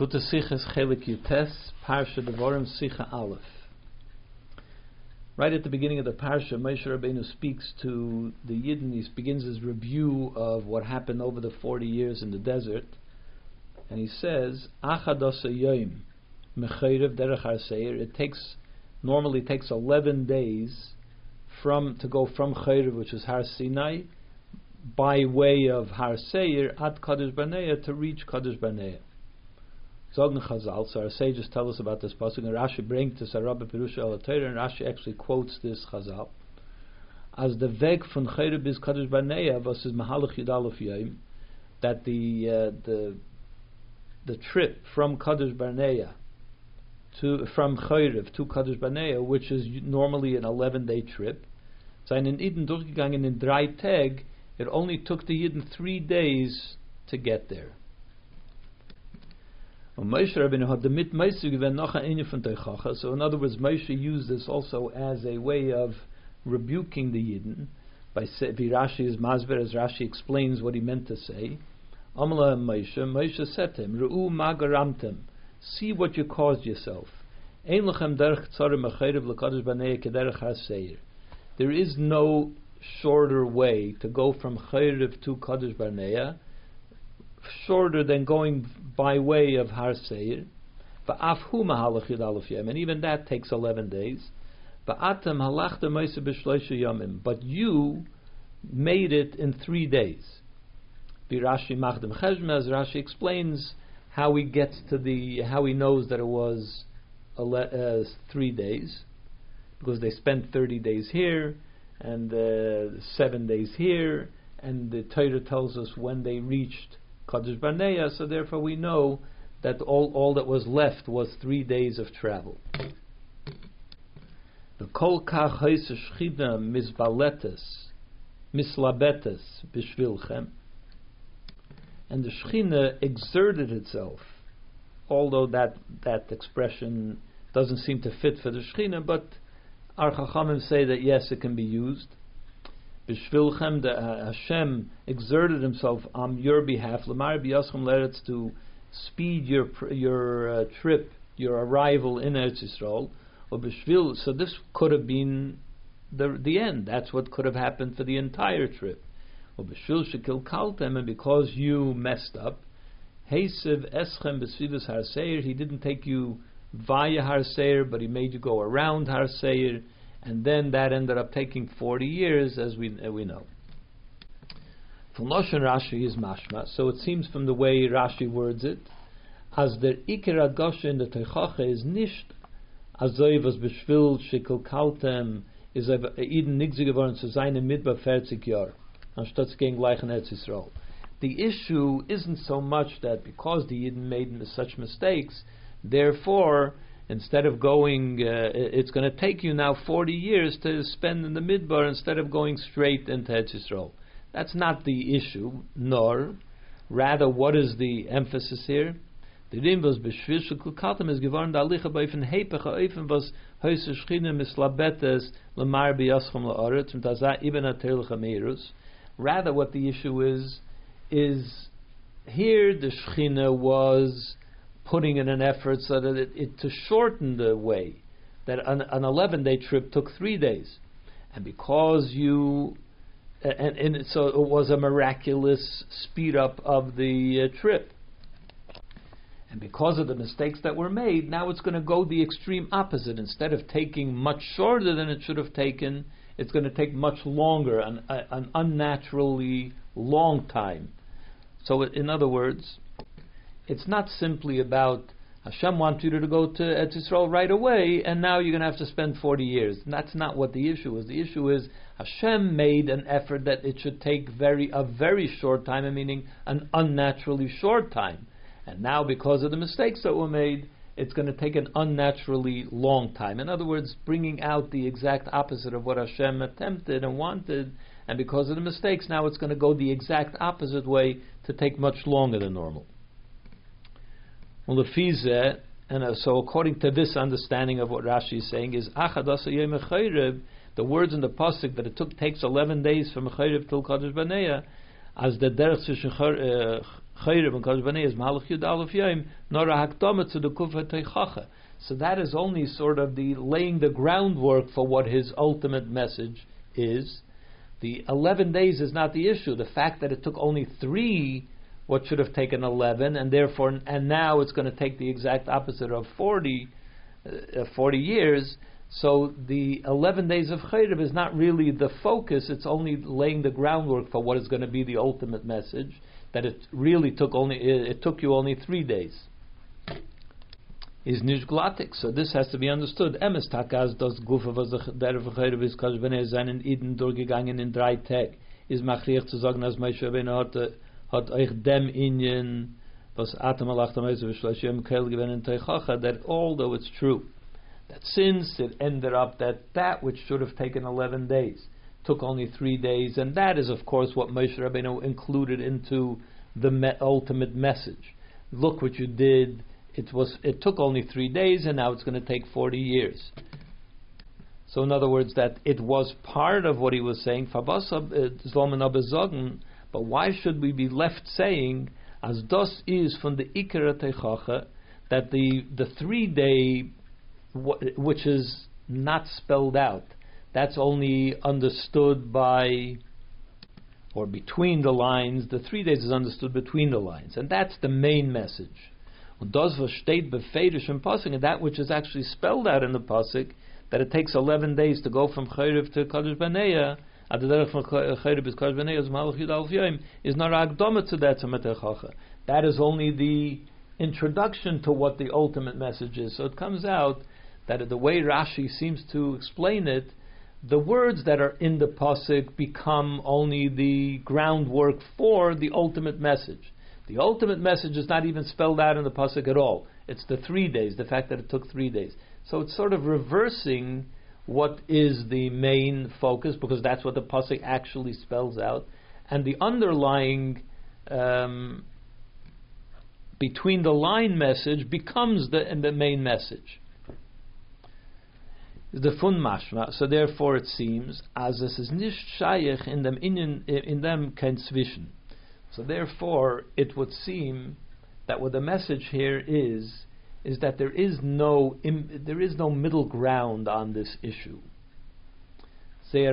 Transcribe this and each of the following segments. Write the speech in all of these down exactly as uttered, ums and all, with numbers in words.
Likutei Sichos Chelik Yutes, Parsha Devarim, Sicha Aleph. Right at the beginning of the Parsha, Moshe Rabbeinu speaks to the Yidden. He begins his review of what happened over the forty years in the desert. And he says, Achados Yoim Mecharev Derech Har Seir. It takes, normally takes eleven days from to go from Cherev, which is Har Sinai, by way of Har Seir, at Kadesh Barnea, to reach Kadesh Barnea. Zogen Chazal, so our sages tell us about this pasuk, and Rashi brings this Rabbi Pirusha al Torah, and Rashi actually quotes this Chazal as the Weg von Cherev bis Kadesh Barnea versus Mahalach Yud Aleph Yom, that the uh, the the trip from Kadesh Barnea to from Cherev to Kadesh Barnea, which is normally an eleven-day trip, seien in Eden durchgegangen in drei Tag. It only took the Yidden three days to get there. So in other words, Moshe used this also as a way of rebuking the Yidden by Rashi is Masber, as Rashi explains what he meant to say. Amala Moshe, Moshe said to him, Re'u magaramtem, see what you caused yourself. Ein lechem derech tzara mecherev l'kadosh barnea kederech har seir. There is no shorter way to go from Cherev to Kadesh Barnea, shorter than going by way of Har Seir. And even that takes eleven days. But you made it in three days. Rashi Machdem Cheshma, as Rashi explains how he gets to the, how he knows that it was ele- uh, three days, because they spent thirty days here and uh, seven days here, and the Torah tells us when they reached Kadesh Barnea, so therefore we know that all, all that was left was three days of travel. The kol kach heise shchina misbaletes, mislabetes bishvilchem, and the Shechina exerted itself, although that that expression doesn't seem to fit for the Shechina, but our Chachamim say that yes, it can be used. Bishvilchem, the uh, Hashem exerted himself on your behalf, Lamar biyaschem leretz, to speed your your uh, trip, your arrival in Eretz Yisrael. Or bishvil, so this could have been the the end. That's what could have happened for the entire trip. Or bishvil shekil kaltem, and because you messed up, heisev eschem besvidus har seir, he didn't take you via Har Seir, but he made you go around Har Seir, and then that ended up taking forty years, as we uh, we know. From Lashon Rashi is mashma, so it seems from the way Rashi words it, as der Iker Adgoshe in the Teichache is nisht azoy was beshvil shekol kaltem is Eden nigze geworden zu seine Midbar vierzig Jahr, anstatt zu gehen gleich in Eretz Yisrael. The issue isn't so much that because the Eden made such mistakes, therefore, instead of going, uh, it's going to take you now forty years to spend in the Midbar instead of going straight into Eretz Yisrael. That's not the issue, nor, rather, what is the emphasis here? The Rim was b'shvil kaltem is geworden da licha beifen hepech ha'ofen was heuse schine mislabetes lemar biyaschem la'aretz mit azah ibn atel chameirus. Rather, what the issue is, is here the Shechina was putting in an effort so that it, it to shorten the way, that an, an eleven-day trip took three days, and because you, and, and so it was a miraculous speed up of the uh, trip, and because of the mistakes that were made, now it's going to go the extreme opposite. Instead of taking much shorter than it should have taken, it's going to take much longer, an, an unnaturally long time. So, in other words, it's not simply about Hashem wants you to go to Eretz Yisrael right away, and now you're going to have to spend forty years. And that's not what the issue is. The issue is Hashem made an effort that it should take very a very short time, meaning an unnaturally short time. And now, because of the mistakes that were made, it's going to take an unnaturally long time. In other words, bringing out the exact opposite of what Hashem attempted and wanted, and because of the mistakes, now it's going to go the exact opposite way to take much longer than normal. Well, the and uh, so according to this understanding of what Rashi is saying is Achadasa Yom Cherev, the words in the pasuk that it took takes eleven days from Cherev till Kadesh Barnea, as the derech Chayrev and Kodesh B'nei is Malach Yud Aleph Yom, nor a hakdama to the Kufa Teichacha. So that is only sort of the laying the groundwork for what his ultimate message is. The eleven days is not the issue. The fact that it took only three, what should have taken eleven, and therefore, and now it's going to take the exact opposite of forty, uh, forty years. So the eleven days of Chayrev is not really the focus. It's only laying the groundwork for what is going to be the ultimate message. That it really took only it, it took you only three days. Is nicht glattig. So this has to be understood. Emes takas das Gufa was der Chayrev is Kodesh B'nei seinen Iden durchgegangen in drei Tag. Is machriach zu sagen, als Moshe Rabbeinu hat hat euch dem Inyan was Atam alach Moshe v'shloshim kel gewinnen teichacha, that although it's true that since it ended up that that which should have taken eleven days took only three days, and that is of course what Moshe Rabbeinu included into the me- ultimate message. Look what you did. It was. It took only three days, and now it's going to take forty years. So, in other words, that it was part of what he was saying. But why should we be left saying, as das is from the Ikar Teichacha, that the the three day, which is not spelled out, that's only understood by, or between the lines. The three days is understood between the lines, and that's the main message. And that which is actually spelled out in the pasuk, that it takes eleven days to go from Chayrev to Kodesh B'nei, is not agdama to that to. That is only the introduction to what the ultimate message is. So it comes out that the way Rashi seems to explain it, the words that are in the pasuk become only the groundwork for the ultimate message. The ultimate message is not even spelled out in the pasuk at all. It's the three days, the fact that it took three days. So it's sort of reversing what is the main focus, because that's what the pasuk actually spells out, and the underlying um, between the line message becomes the the main message. The fun mashma. So therefore, it seems as es is nicht shayach in them in in them kein zwischen. So therefore, it would seem that what the message here is is that there is no im, there is no middle ground on this issue. The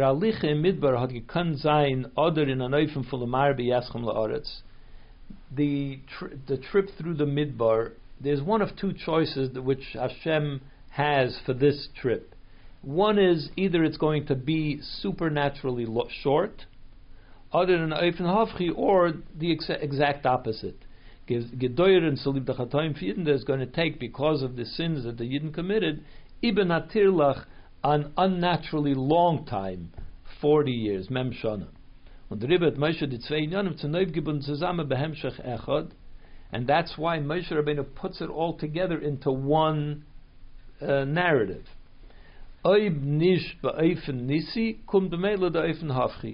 tri- the trip through the midbar, there's one of two choices that which Hashem has for this trip. One is either it's going to be supernaturally lo- short, other than Eifen Hafchi, or the ex- exact opposite. Gedoyer and Salib the Chatoim for Yidden is going to take, because of the sins that the Yidden committed, Ibn Atirlach, an unnaturally long time, forty years, Mem Shana. Und Ribbet Moshe die zwei Inyanim zu neu gebunden zusammen behemshech echad, and that's why Moshe Rabbeinu puts it all together into one uh, narrative. Oib nish ba'eifen nisi kum b'meila da'eifen hafchi.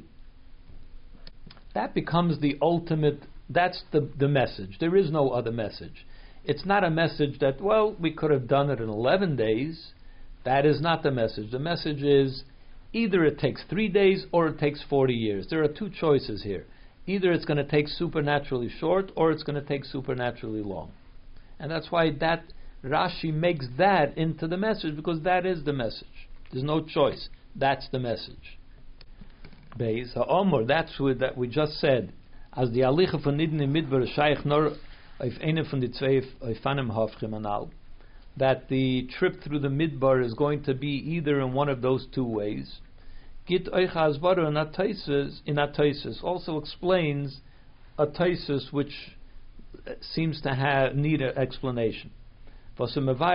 That becomes the ultimate. That's the the message. There is no other message. It's not a message that, well, we could have done it in eleven days. That is not the message. The message is either it takes three days or it takes forty years. There are two choices here. Either it's going to take supernaturally short or it's going to take supernaturally long. And that's why that Rashi makes that into the message, because that is the message. There's no choice. That's the message. Beis ha'omor, that's what that we just said. As the alicha von Nidden in Midbar shaykh nor auf eine von die zwei Eifanim hafchim anal, that the trip through the Midbar is going to be either in one of those two ways. Git euch asbaru in Ataisus, in Ataisus also explains a Ataisus which seems to have need an explanation. The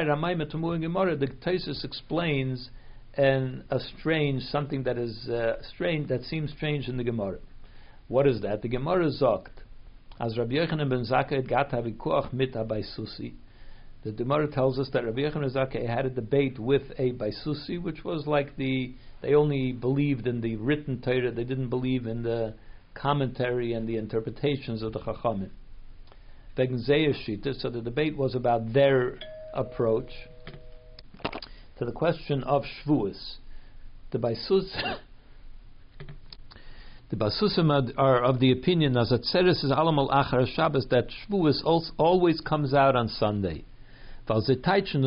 Ataisus explains and a strange something that is uh, strange that seems strange in the Gemara. What is that? The Gemara sagt, as Rabbi Yochanan ben Zakkai gat havikuach mit abaysusi. The Gemara tells us that Rabbi Yochanan ben Zakkai had a debate with a Baisusi, which was like the they only believed in the written Torah, they didn't believe in the commentary and the interpretations of the Chachamim. Wegen Zeyashita, so the debate was about their approach to the question of Shvuas. The Baisus, The Basusim are of the opinion as Atzeres is Alamal Achar Shabbos that Shavuos always comes out on Sunday. Because they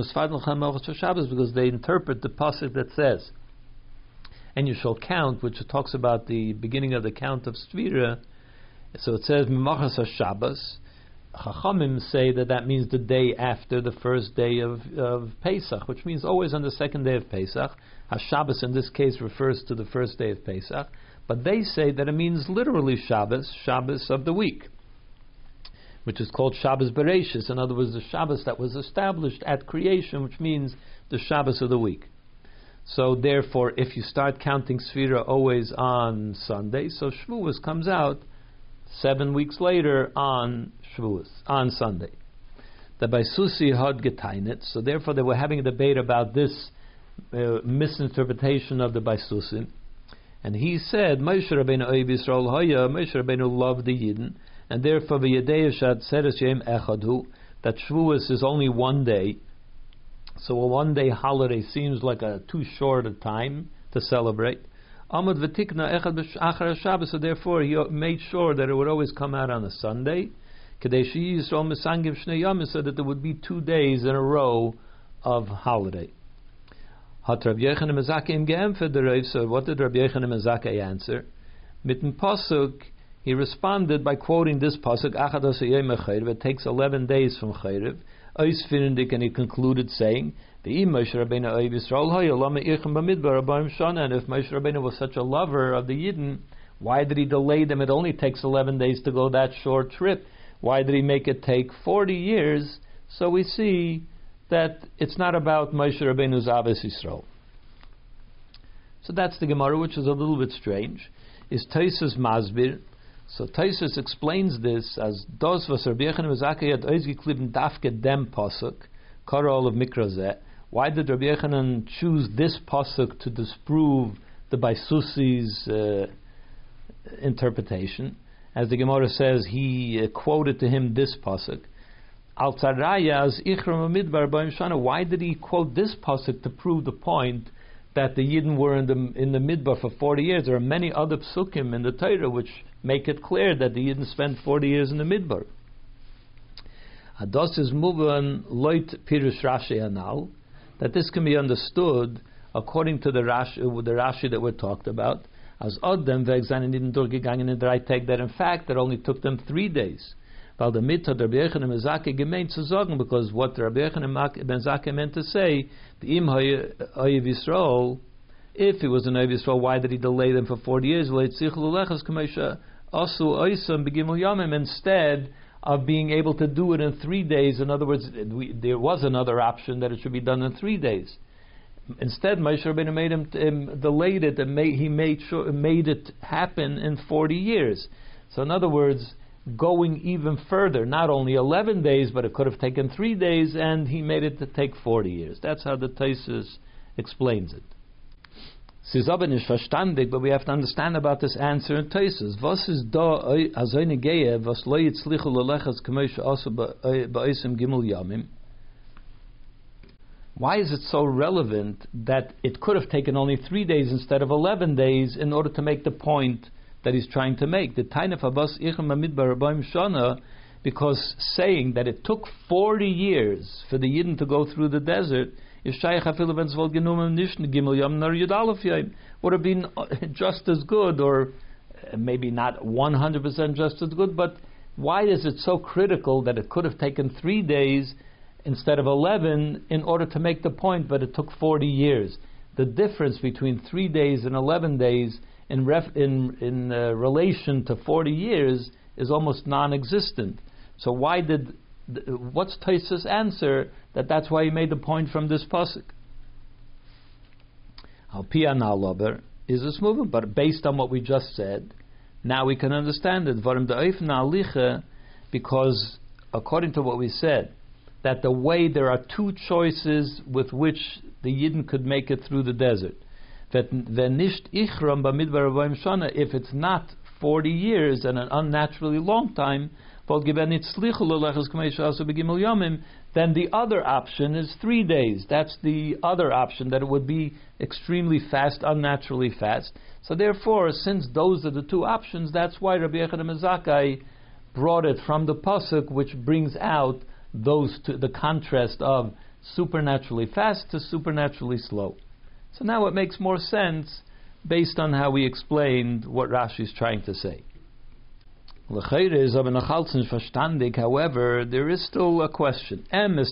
interpret the pasuk that says, "And you shall count," which talks about the beginning of the count of Stvira. So it says Memachas HaShabbos. Chachamim say that that means the day after the first day of, of Pesach, which means always on the second day of Pesach. HaShabbos in this case refers to the first day of Pesach. But they say that it means literally Shabbos, Shabbos of the week, which is called Shabbos Bereishis. In other words, the Shabbos that was established at creation, which means the Shabbos of the week. So therefore, if you start counting Sfira always on Sunday, so Shavuos comes out seven weeks later on Shavuos, on Sunday. The Baisusi had getainet, so therefore they were having a debate about this uh, misinterpretation of the Baisusim. And he said, Moshe Rabbeinu Oiv Yisrael Haya, Moshe Rabbeinu loved the Yidden, and therefore v'yedei shad seres yem echadu, that Shavuos is only one day. So a one-day holiday seems like a too short a time to celebrate. Amud v'tikna echad b'achar Shabbos, so therefore he made sure that it would always come out on a Sunday, kedei she'yi Yisrael misangim shnei yamis, so that there would be two days in a row of holiday. Hat Rabbi Yochanan Mezake im geempfet der Rav, so what did Rabbi Yochanan Mezake answer? Mit dem Pasuk, he responded by quoting this pasuk, Achados Yom Chayrev, it takes eleven days from Chayrev. Ois Firendik, and he concluded saying, V'im Moshe Rabbeinu Oiv Yisrael Hoya Lama Irchem Bamidbar Abayim Shana. And if Moshe Rabbeinu was such a lover of the Yidden, why did he delay them? It only takes eleven days to go that short trip. Why did he make it take forty years? So we see that it's not about Moshe Rabbeinu's Ahavas Yisrael. So that's the Gemara, which is a little bit strange. Is Taisus Masbir? So Taisus explains this as Dos was Rabbi Yochanan Mezake had oizgeklibben dafke dem pasuk, Karol of Mikrazeh. Why did Rabbi Yochanan choose this pasuk to disprove the Baisusi's uh, interpretation? As the Gemara says, he uh, quoted to him this pasuk. Al Tzarayas Ichram Midbar Ba'im Shana. Why did he quote this pasuk to prove the point that the Yidden were in the in the Midbar for forty years? There are many other psukim in the Torah which make it clear that the Yidden spent forty years in the Midbar. Ados is muvan loit pirush Rashi anal, that this can be understood according to the Rashi, the Rashi that we're talked about, as Odem vegzanin didn't durchgegangen in drei Tag, that in fact it only took them three days. Weil der Mittag der Rabbi Yochanan Mezake gemeint zu sagen, because what the Rabbi Yochanan Mezake meant to say, the im Oiv Yisrael, if it was an Oiv Yisrael, why did he delay them for forty years? Instead of being able to do it in three days, in other words, we, there was another option that it should be done in three days. Instead, Moshe Rabbeinu made him, him delayed it, and made, he made sure made it happen in forty years. So, in other words, going even further, not only eleven days, but it could have taken three days, and he made it to take forty years. That's how the Taisus explains it. Siz aber nicht verstandig, but we have to understand about this answer in Taisus. Was ist da als eine Gehe, was lo yitzlichu lelechas k'moshe also ba'osim gimel yamim? Why is it so relevant that it could have taken only three days instead of eleven days in order to make the point that he's trying to make? The Tainaf Abbas Ichem Amidbar Rabbaim Shana, because saying that it took forty years for the Yidden to go through the desert, would have been just as good, or maybe not one hundred percent just as good, but why is it so critical that it could have taken three days instead of eleven in order to make the point, but it took forty years? The difference between three days and eleven days in ref, in, in uh, relation to forty years is almost non-existent. So why did, what's Taisus' answer that that's why he made the point from this pasuk? Al Pia Na'alober is this movement, but based on what we just said, now we can understand it. Varim da'if na'aliche, because according to what we said, that the way there are two choices with which the Yidden could make it through the desert. If it's not forty years and an unnaturally long time, then the other option is three days. That's the other option, that it would be extremely fast, unnaturally fast. So therefore, since those are the two options, that's why Rabbi Yochanan Zakkai brought it from the pasuk, which brings out those two, the contrast of supernaturally fast to supernaturally slow. So now it makes more sense based on how we explained what Rashi is trying to say. However, there is still a question. True,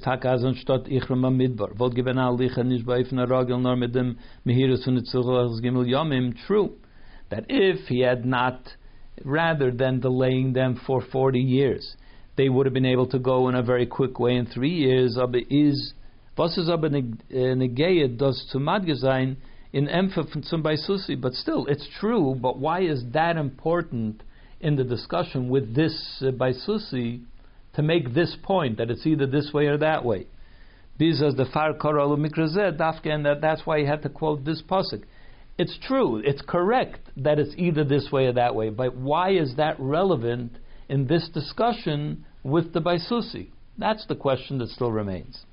that if he had not, rather than delaying them for forty years, they would have been able to go in a very quick way in three years. Is was is aber negayet does zu madgesein in Empha zum Baisusi, but still it's true. But why is that important in the discussion with this uh, Baisusi to make this point that it's either this way or that way? Bizas the far koralu mikrazeh dafke, and that that's why he had to quote this pasuk. It's true, it's correct that it's either this way or that way, but why is that relevant in this discussion with the Baisusi? That's the question that still remains.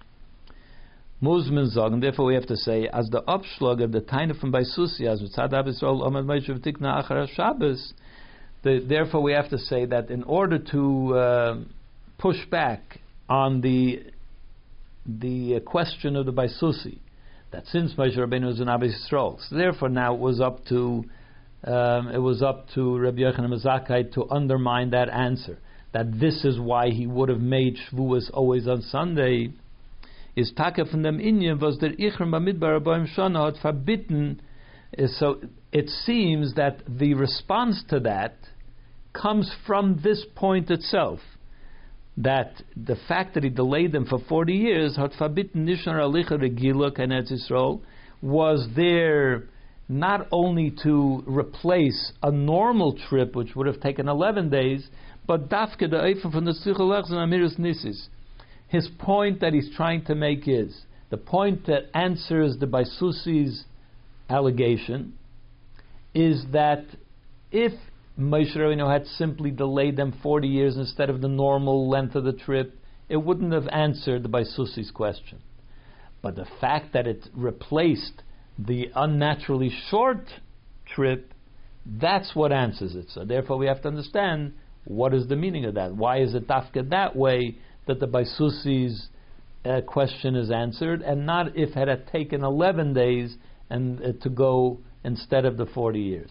Muzman zog, and therefore we have to say, as the upshlag of the Taina from Baisusi, as Tzad Abisrael Amad Meishav Tikna Achar Shabbos, therefore we have to say that in order to uh, push back on the the uh, question of the Baisusi, that since Moshe Rabbeinu was an Abba Yisrael, so therefore now it was up to um, it was up to Rabbi Yochanan Zakkai to undermine that answer, that this is why he would have made Shavuos always on Sunday. Is taka from them Inyan was der Ichram Bamidbar Aboim Shana had forbidden. So it seems that the response to that comes from this point itself, that the fact that he delayed them for forty years had forbidden Nishnar Alicha Regila Kenet Yisrael was there not only to replace a normal trip which would have taken eleven days, but dafke the Eifem from the Tzicholechs and Amiris Nisis. His point that he's trying to make is the point that answers the Baisusi's allegation is that if Moshe Rabbeinu had simply delayed them forty years instead of the normal length of the trip, it wouldn't have answered the Baisusi's question. But the fact that it replaced the unnaturally short trip, that's what answers it. So therefore we have to understand what is the meaning of that. Why is it dafka that way that the Baisusi's uh, question is answered, and not if it had taken eleven days and uh, to go instead of the forty years.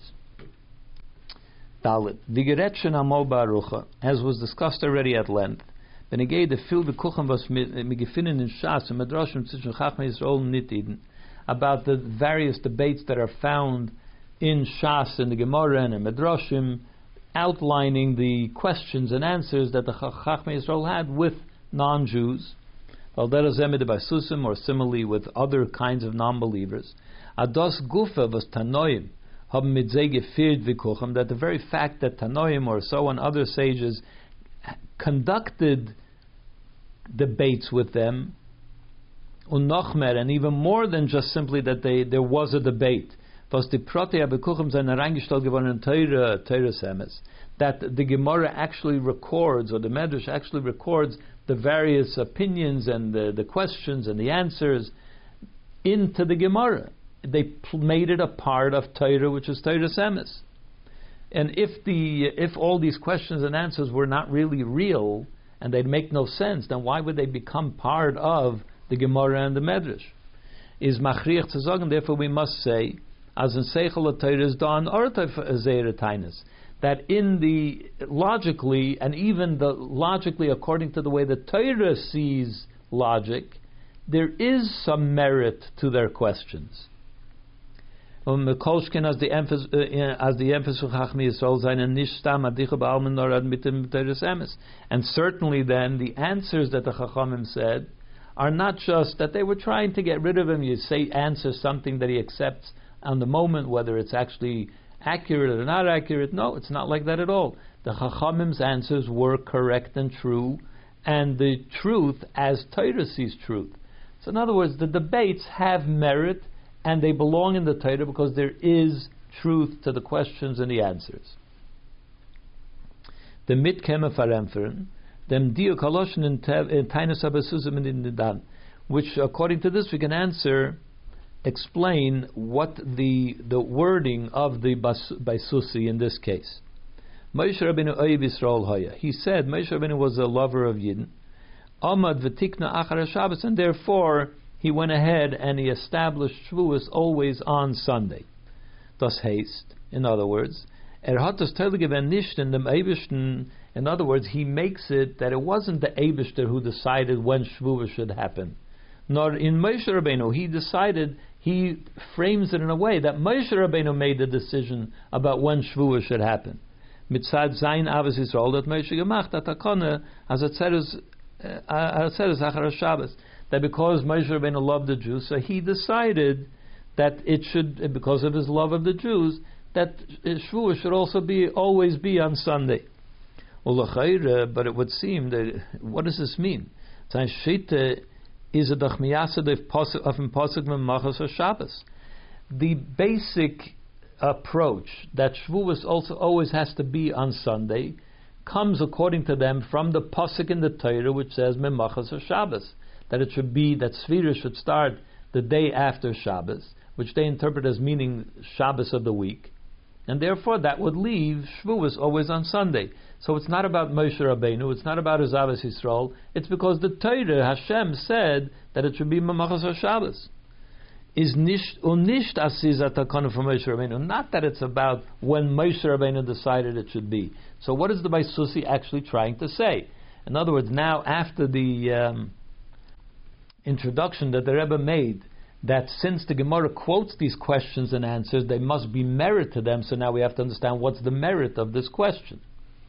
Dalit. As was discussed already at length, about the various debates that are found in Shas and the Gemara and in Medrashim, outlining the questions and answers that the Chachmei Yisrael had with non-Jews, or similarly with other kinds of non-believers. Ados Gufa was Tanoim, that the very fact that Tanoim or so on other sages conducted debates with them, and even more than just simply that they there was a debate, that the Gemara actually records, or the Medrash actually records, the various opinions and the, the questions and the answers into the Gemara. They pl- made it a part of Torah, which is Torah Semes. And if the if all these questions and answers were not really real and they'd make no sense, then why would they become part of the Gemara and the Medrash? Is machriach to sagen, therefore we must say, as in Seichel Torah is done, that in the logically, and even the logically according to the way the Torah sees logic, there is some merit to their questions. Um, as the emphasis as the emphasis of Chachmei Yisrael sein nicht stam adicha ba'almen nor ad mitem Torah Emes. And certainly then the answers that the Chachamim said are not just that they were trying to get rid of him. You say answer something that he accepts on the moment, whether it's actually accurate or not accurate. No, it's not like that at all. The Chachamim's answers were correct and true, and the truth as Torah sees truth. So in other words, the debates have merit, and they belong in the Torah because there is truth to the questions and the answers. the mitkema faremferen, dem dio koloshen in tainus abasuzim in the dan, which according to this we can answer, explain what the the wording of the baisusi in this case. Moshe Rabbeinu oiv Yisrael hoya. He said Moshe Rabbeinu was a lover of Yidden. Amad v'tikna achar Shabbos, and therefore he went ahead and he established Shavuos always on Sunday. Das heißt, in other words, er hat das teilgegeben nicht in dem Eibishten. In other words, he makes it that it wasn't the Eibishter who decided when Shavuos should happen. Nor in Moshe Rabbeinu, he decided, he frames it in a way that Moshe Rabbeinu made the decision about when Shavuos should happen. Mitzad zayin avos Yisrael that Moshe gemacht at hakona as atzeres atzeres achar Shabbos, that because Moshe Rabbeinu loved the Jews, so he decided that it should, because of his love of the Jews, that Shavuos should also be always be on Sunday. But it would seem that, what does this mean? Sein Shita is a dachmiyasa of imposik memachos Shabbos. The basic approach that Shavuos also always has to be on Sunday comes, according to them, from the pasuk in the Torah which says memachos Shabbos, that it should be that Sfira should start the day after Shabbos, which they interpret as meaning Shabbos of the week, and therefore that would leave Shavuos always on Sunday. So it's not about Moshe Rabbeinu, it's not about Avos Yisrael, it's because the Torah, Hashem, said that it should be memachos Shabbos. Is nicht unisht asiz atakonu from Moshe Rabbeinu. Not that it's about when Moshe Rabbeinu decided it should be. So what is the Baisusi actually trying to say? In other words, now after the um, introduction that the Rebbe made, that since the Gemara quotes these questions and answers, there must be merit to them. So now we have to understand what's the merit of this question.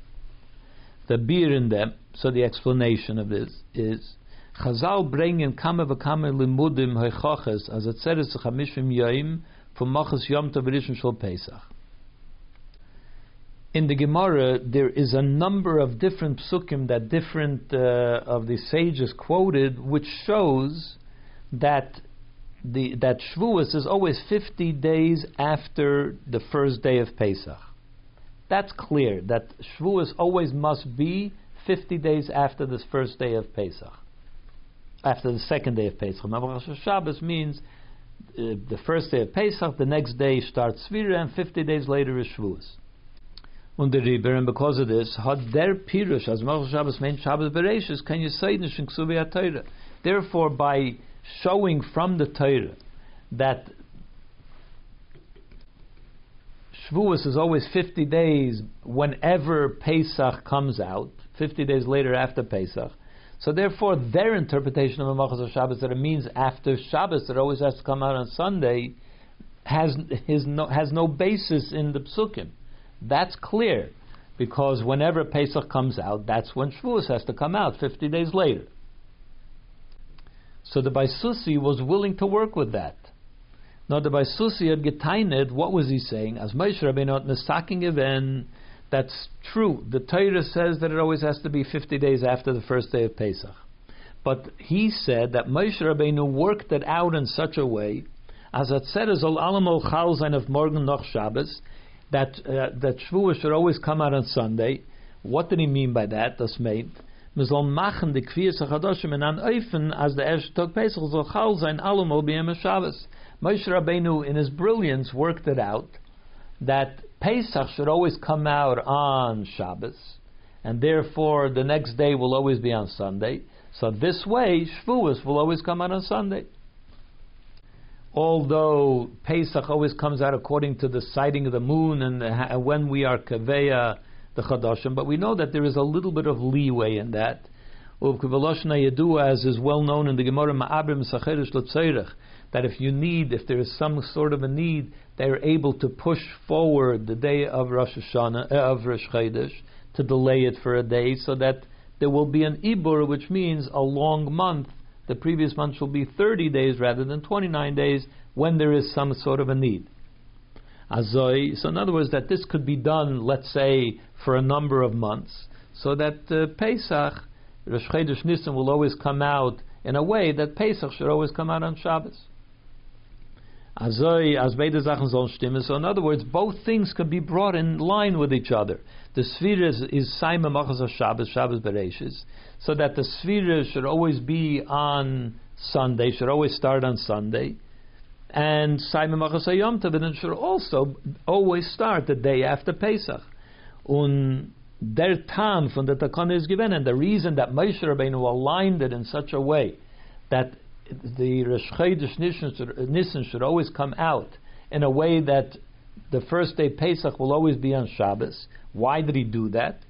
The beer in them. So the explanation of this is, Chazal bringen kama v'kama limudim heichaches as atzeres chamishim yoim from machas yom tov rishon shel Pesach. In the Gemara, there is a number of different psukim that different uh, of the sages quoted, which shows that the that Shavuos is always fifty days after the first day of Pesach. That's clear, that Shavuos always must be fifty days after this first day of Pesach. After the second day of Pesach. Rosh Shabbos means uh, the first day of Pesach, the next day starts Svira, and fifty days later is Shavuos. Und der Riber, and because of this, hat der Pirush, as Rosh Shabbos means Shabbos Bereishis, can you say this in Ksuvi HaTorah? Therefore, by showing from the Torah that Shavuos is always fifty days whenever Pesach comes out, fifty days later after Pesach, so therefore their interpretation of Memachos Shabbos, that it means after Shabbos, that it always has to come out on Sunday, has his no, has no basis in the Psukim. That's clear, because whenever Pesach comes out, that's when Shavuos has to come out, fifty days later. So the Baisusi was willing to work with that. Now the Baisusi had getainet, what was he saying? As Moshe Rabbeinu nesaking even, that's true. The Torah says that it always has to be fifty days after the first day of Pesach. But he said that Moshe Rabbeinu worked it out in such a way, as it said, as al alamol chal zayin of morgen noch Shabbos, that uh, that Shavuos should always come out on Sunday. What did he mean by that? Das meint, mizol machen the kviyas hachadoshim in an oifen as the erste tog Pesach zol chal zayin alamol b'yem Shabbos. Moshe Rabbeinu, in his brilliance, worked it out that Pesach should always come out on Shabbos, and therefore the next day will always be on Sunday. So this way, Shavuos will always come out on Sunday. Although Pesach always comes out according to the sighting of the moon and the, when we are Kaveya the Chadashim, but we know that there is a little bit of leeway in that. As is well known in the Gemara Ma'abrim Sacherish L'Tzeirech, that if you need, if there is some sort of a need, they are able to push forward the day of Rosh Hashanah, uh, of Rosh Chodesh, to delay it for a day, so that there will be an Ibur, which means a long month. The previous month will be thirty days rather than twenty-nine days, when there is some sort of a need. Azoi, so in other words, that this could be done, let's say, for a number of months, so that uh, Pesach, Rosh Chodesh Nisan, will always come out in a way that Pesach should always come out on Shabbos. Azoi, as beide Sachen sollen stimmen. So in other words, both things could be brought in line with each other. The Sfira is, is Saima Machas Shabbos, Shabbos Bereishis, so that the Sfira should always be on Sunday, should always start on Sunday. And Saima Machas Yom Tov, and it should also always start the day after Pesach. Und der Tam von der Takana is given, and the reason that Moshe Rabbeinu aligned it in such a way that the Rosh Chodesh Nisan should always come out in a way that the first day Pesach will always be on Shabbos. Why did he do that?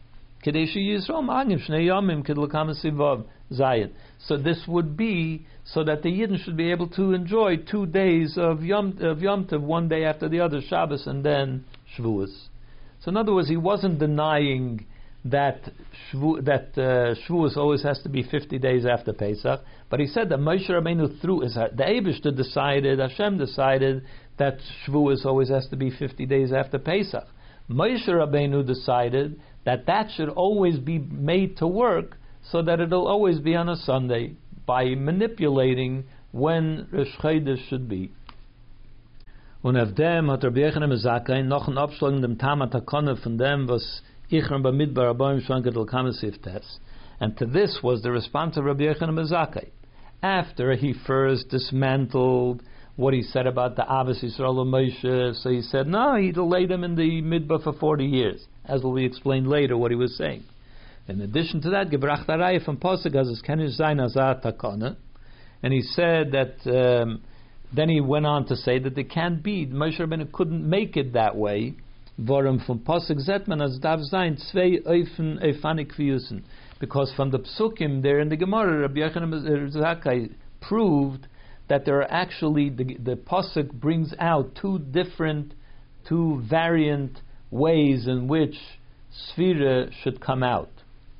So this would be so that the Yidden should be able to enjoy two days of Yom, of Yom Tov, one day after the other, Shabbos and then Shavuos. So in other words, he wasn't denying that Shvu, that uh, Shavuos always has to be fifty days after Pesach, but he said that Moshe Rabbeinu through his the Eibishter decided, Hashem decided that Shavuos always has to be fifty days after Pesach. Moshe Rabbeinu decided that that should always be made to work so that it'll always be on a Sunday by manipulating when Rosh Chodesh should be. Und auf dem hat Rabbi Yochanan ben Zakkai noch ein Abschlag in dem Tam HaTakana von dem, was Ichram Bamidbar Abayim Shvanket Al-Kama Siftes. And to this was the response of Rabbi Yochanan ben Zakkai. After he first dismantled what he said about the Avos Yisrael and Moshe, so he said, no, he delayed them in the Midbar for forty years, as will be explained later what he was saying. In addition to that, Gebracht Arayah from Posuk as his Kenish Zayin Azat Takana, and he said that, um, then he went on to say that it can't be, Moshe Rabbeinu couldn't make it that way, Vorum from Posuk Zetman as Dav Zayin Tzvei Eufen Eufanik Viyusen, because from the Psukim there in the Gemara, Rabbi Yochanan ben Zakkai proved that there are actually, the, the Pasuk brings out two different, two variant ways in which Sfira should come out.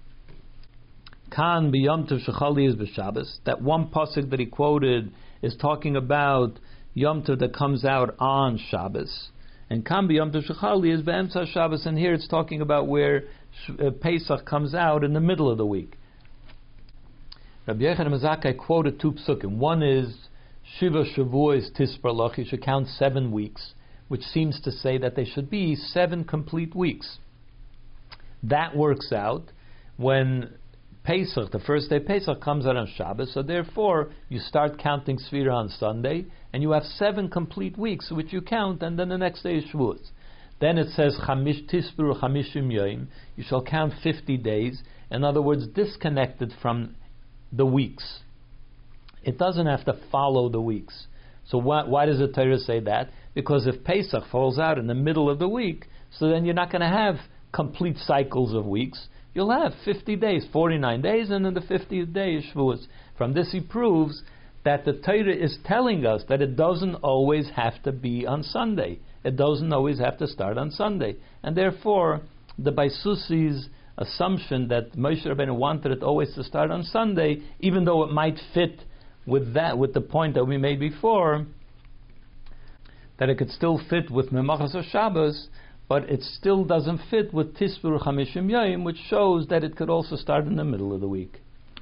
Kan b'Yom Tov shechali is b'Shabbos. That one Pasuk that he quoted is talking about Yom Tov that comes out on Shabbos. And Kan b'Yom Tov shechali is b'Emtza Shabbos, and here it's talking about where uh, Pesach comes out in the middle of the week. Rabbi Yochanan ben Zakkai quoted two Psukim. One is Shiva Shavuos Tisper Lach, you should count seven weeks, which seems to say that they should be seven complete weeks. That works out when Pesach, the first day Pesach, comes out on Shabbos, so therefore you start counting Sfira on Sunday, and you have seven complete weeks which you count, and then the next day is Shavuos. Then it says Chamish Tisperu Chamishim Yoim, you shall count fifty days, in other words, disconnected from the weeks. It doesn't have to follow the weeks. So why, why does the Torah say that? Because if Pesach falls out in the middle of the week, so then you're not going to have complete cycles of weeks. You'll have fifty days, forty-nine days, and then the fiftieth day is Shavuos. From this he proves that the Torah is telling us that it doesn't always have to be on Sunday. It doesn't always have to start on Sunday. And therefore, the Baisusi's assumption that Moshe Rabbeinu wanted it always to start on Sunday, even though it might fit with that, with the point that we made before, that it could still fit with Memachas or Shabbos, but it still doesn't fit with Tisper Chamishim Yom, which shows that it could also start in the middle of the week.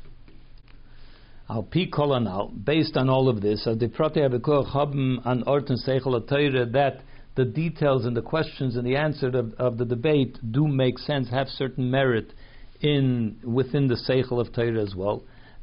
Al Pi Kolanal, based on all of this, as the Protei HaBikuach haben an Ort and Seichel HaTorah, that the details and the questions and the answer of, of the debate do make sense, have certain merit in within the Seichel of Torah as well.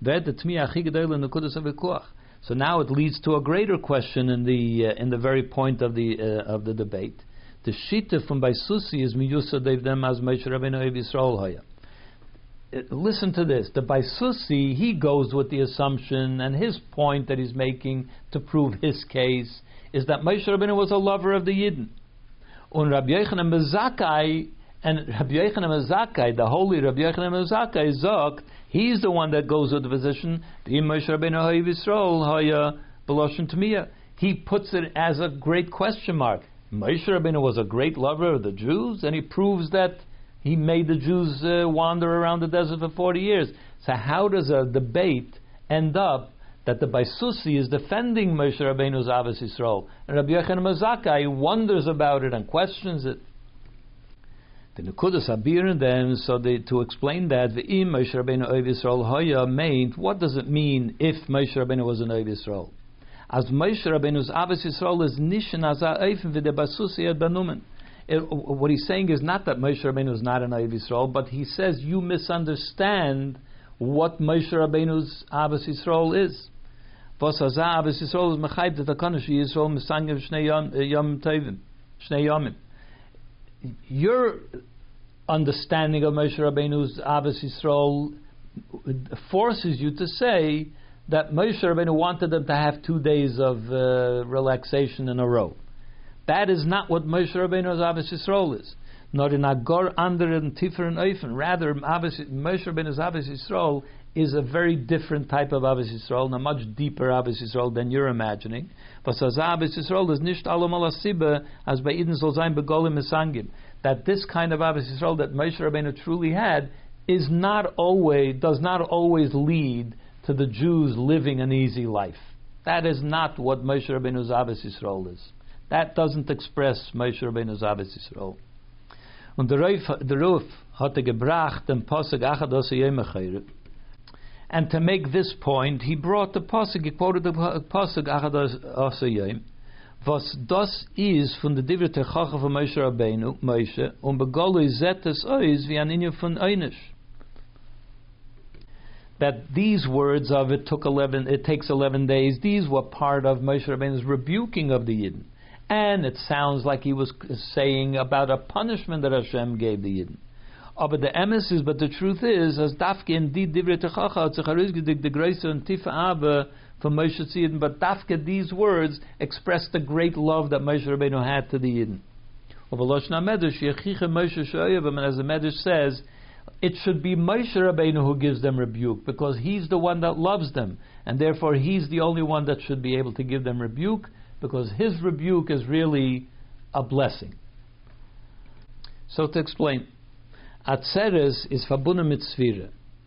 So now it leads to a greater question in the uh, in the very point of the uh, of the debate. The shita from Baisusi is miyusadev dem as Moshe Rabbeinu Ohev Yisrael haya. Listen to this. The Baisusi, he goes with the assumption, and his point that he's making to prove his case is that Moshe Rabbeinu was a lover of the Yidden. Und Rabbi Yochanan ben Zakkai, and Rabbi Yochanan ben Zakkai, the holy Rabbi Yochanan ben Zakkai, sagt, he's the one that goes with the position, Moshe Rabbeinu Ohev Yisrael haya b'loshen Tamiyah. He puts it as a great question mark. Moshe Rabbeinu was a great lover of the Jews, and he proves that he made the Jews uh, wander around the desert for forty years. So how does a debate end up that the Baisusi is defending Moshe Rabbeinu's Avos Yisrael, and Rabbi Yochanan ben Zakkai wonders about it and questions it? The Nekudas Habir and them, so they, to explain that, V'im Moshe Rabbeinu Ohev Yisrael Hoya meant, what does it mean if Moshe Rabbeinu was an Ohev Yisrael? As Moshe Rabbeinu's Abbas Yisrael is nishin as ha'ofen v'de basusi et banumen. What he's saying is not that Moshe Rabbeinu is not an Ahav Yisrael, but he says you misunderstand what Moshe Rabbeinu's Abbas Yisrael is. Vos hazah Abbas Yisrael is mechayv the takana she Yisrael misangev shnei yom tovim, shnei yomim. Your understanding of Moshe Rabbeinu's Abbas Yisrael forces you to say that Moshe Rabbeinu wanted them to have two days of uh, relaxation in a row. That is not what Moshe Rabbeinu's Abbas Yisrael is. Nor in Agor under and Tifer and Oifen. Rather, Abbas, Moshe Rabbeinu's Abbas Yisrael is a very different type of Abbas Yisrael, and a much deeper Abbas Yisrael than you're imagining. But as Abbas Yisrael is nicht alom alasiba as bei Eden soll sein begolim misangim. That this kind of Abbas Yisrael that Moshe Rabbeinu truly had is not always does not always lead to the Jews living an easy life. That is not what Moshe Rabbeinu's Abbas Yisrael is. That doesn't express Moshe Rabbeinu's Abbas Yisrael. Und der Ruf, der Ruf hat er gebracht den Pasuk Achad Asa Yom Echad. And to make this point, he brought the Pasuk, he quoted the Pasuk Achad Asa Yom, was das is von der Divrei Techacha von Moshe Rabbeinu, Moshe, und begolui zet es ois wie an Inyan von Einish. That these words of it took eleven, it takes eleven days. These were part of Moshe Rabbeinu's rebuking of the Yidden, and it sounds like he was saying about a punishment that Hashem gave the Yidden. Oh, but the emes is, but the truth is, as Dafke in die Divrei Techacha hat sich herausgedickt the Größe und Tiefe Aber from Moshe to Yidden. But Dafke these words express the great love that Moshe Rabbeinu had to the Yidden. Of Alosh Na Medrash Yechiche Moshe Shoyavim, and as the Medrash says, it should be Moshe Rabbeinu who gives them rebuke, because he's the one that loves them, and therefore he's the only one that should be able to give them rebuke, because his rebuke is really a blessing. So to explain, Atzeres is verbunden mit Sfira.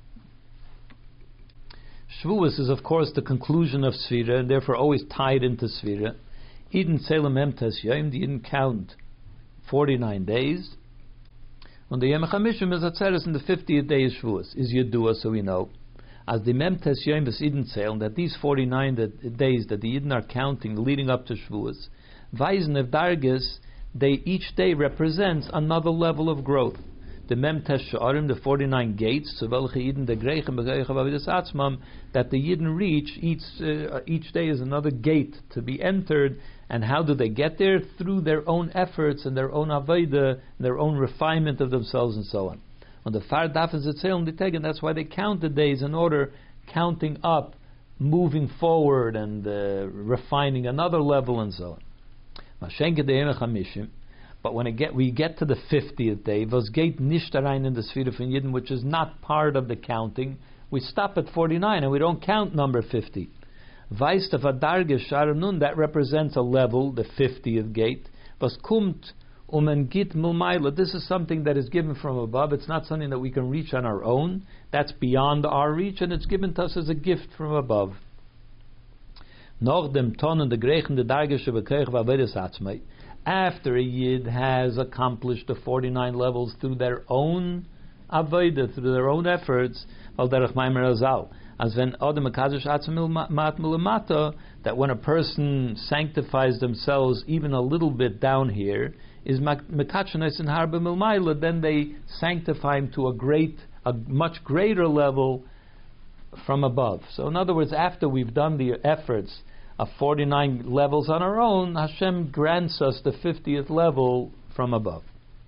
Shavuos is of course the conclusion of Sfira, and therefore always tied into Sfira. Eden Tzelem Emtes Yom, the Eden count forty-nine days. On the Yom HaChamishim is Atzeres in the fiftieth day is Shavuos. Is Yedua, so we know. As the Memtes Yom is Eden Tzel, that these forty-nine days that the Eden are counting leading up to Shavuos, Weisen of Darges, they each day represents another level of growth. The Memtes Sha'arim, the forty-nine gates, so welche Eden the Greichem Begeichav Avidas Atzmam, that the Yidden reach, each, uh, each day is another gate to be entered. And how do they get there? Through their own efforts and their own Avodah, their own refinement of themselves and so on. On the Far Dafes Etzel and the that's why they count the days in order, counting up, moving forward and uh, refining another level and so on. But when it get, we get to the fiftieth day, was geht nicht rein in the Sfira von Yidden, which is not part of the counting. We stop at forty-nine and we don't count number fifty. Weist of a Darge Sharanun, that represents a level, the fiftieth gate. Was kommt um en git mulmaila. This is something that is given from above. It's not something that we can reach on our own. That's beyond our reach, and it's given to us as a gift from above. Noch dem Tonnen the Griechen the Darge Shabakech Vavedes Atzmai. After a Yid has accomplished the forty-nine levels through their own avodah, through their own efforts, al derech maimer azal, as when Adam Akadosh Atzmil Mat Milamata, that when a person sanctifies themselves even a little bit down here, is Mekachonis and Harba Milmaila, then they sanctify him to a great, a much greater level from above. So in other words, after we've done the efforts of forty-nine levels on our own, Hashem grants us the fiftieth level from above.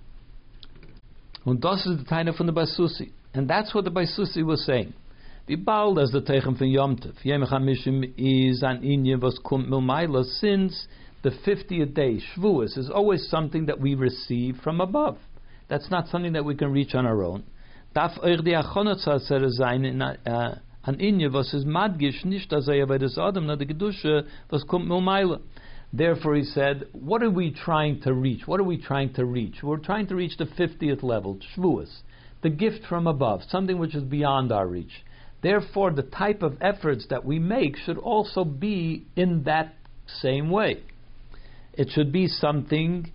Und das ist the Taina from the Basusi. And that's what the Basusi was saying. Wie bald as the Teichem von Yom Tov. Yom HaChamishim is an inyan was kumt milmaila, since the fiftieth day, Shavuos, is always something that we receive from above. That's not something that we can reach on our own. Darf euch die Achonotza sein in a an inyan was is madgish nicht as er bei des Adam na de Gedusha was kumt milmaila. Therefore he said, what are we trying to reach? What are we trying to reach? We're trying to reach the fiftieth level, Shavuos, the gift from above, something which is beyond our reach. Therefore, the type of efforts that we make should also be in that same way. It should be something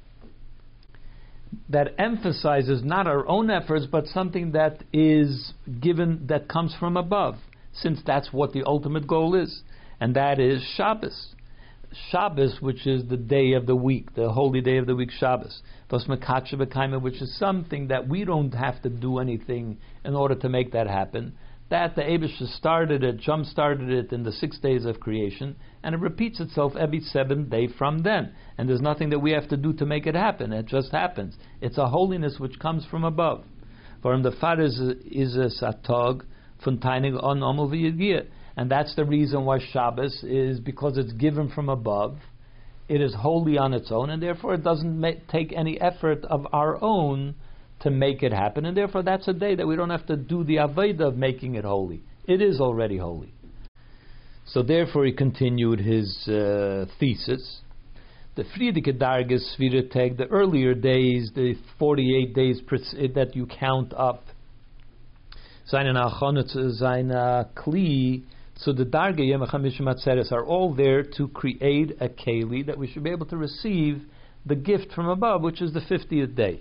that emphasizes not our own efforts, but something that is given, that comes from above, since that's what the ultimate goal is. and that is Shabbos. Shabbos, which is the day of the week, the holy day of the week, Shabbos. Which is something that we don't have to do anything in order to make that happen. That the Eibusha started it, jump-started it in the six days of creation, and it repeats itself every seventh day from then. And there's nothing that we have to do to make it happen. It just happens. It's a holiness which comes from above. For him, the Father is a satog von teinig on omel v'yigiyah. And that's the reason why Shabbos is, because it's given from above. It is holy on its own, and therefore it doesn't ma- take any effort of our own to make it happen. And therefore that's a day that we don't have to do the avodah of making it holy. It is already holy. So therefore he continued his uh, thesis. The Friedike Darges Svirateg, the earlier days, the forty-eight days that you count up, Seine Achonot, Seine Kli, so the Darge Yom HaChamishim Atzeres are all there to create a keli that we should be able to receive the gift from above, which is the fiftieth day.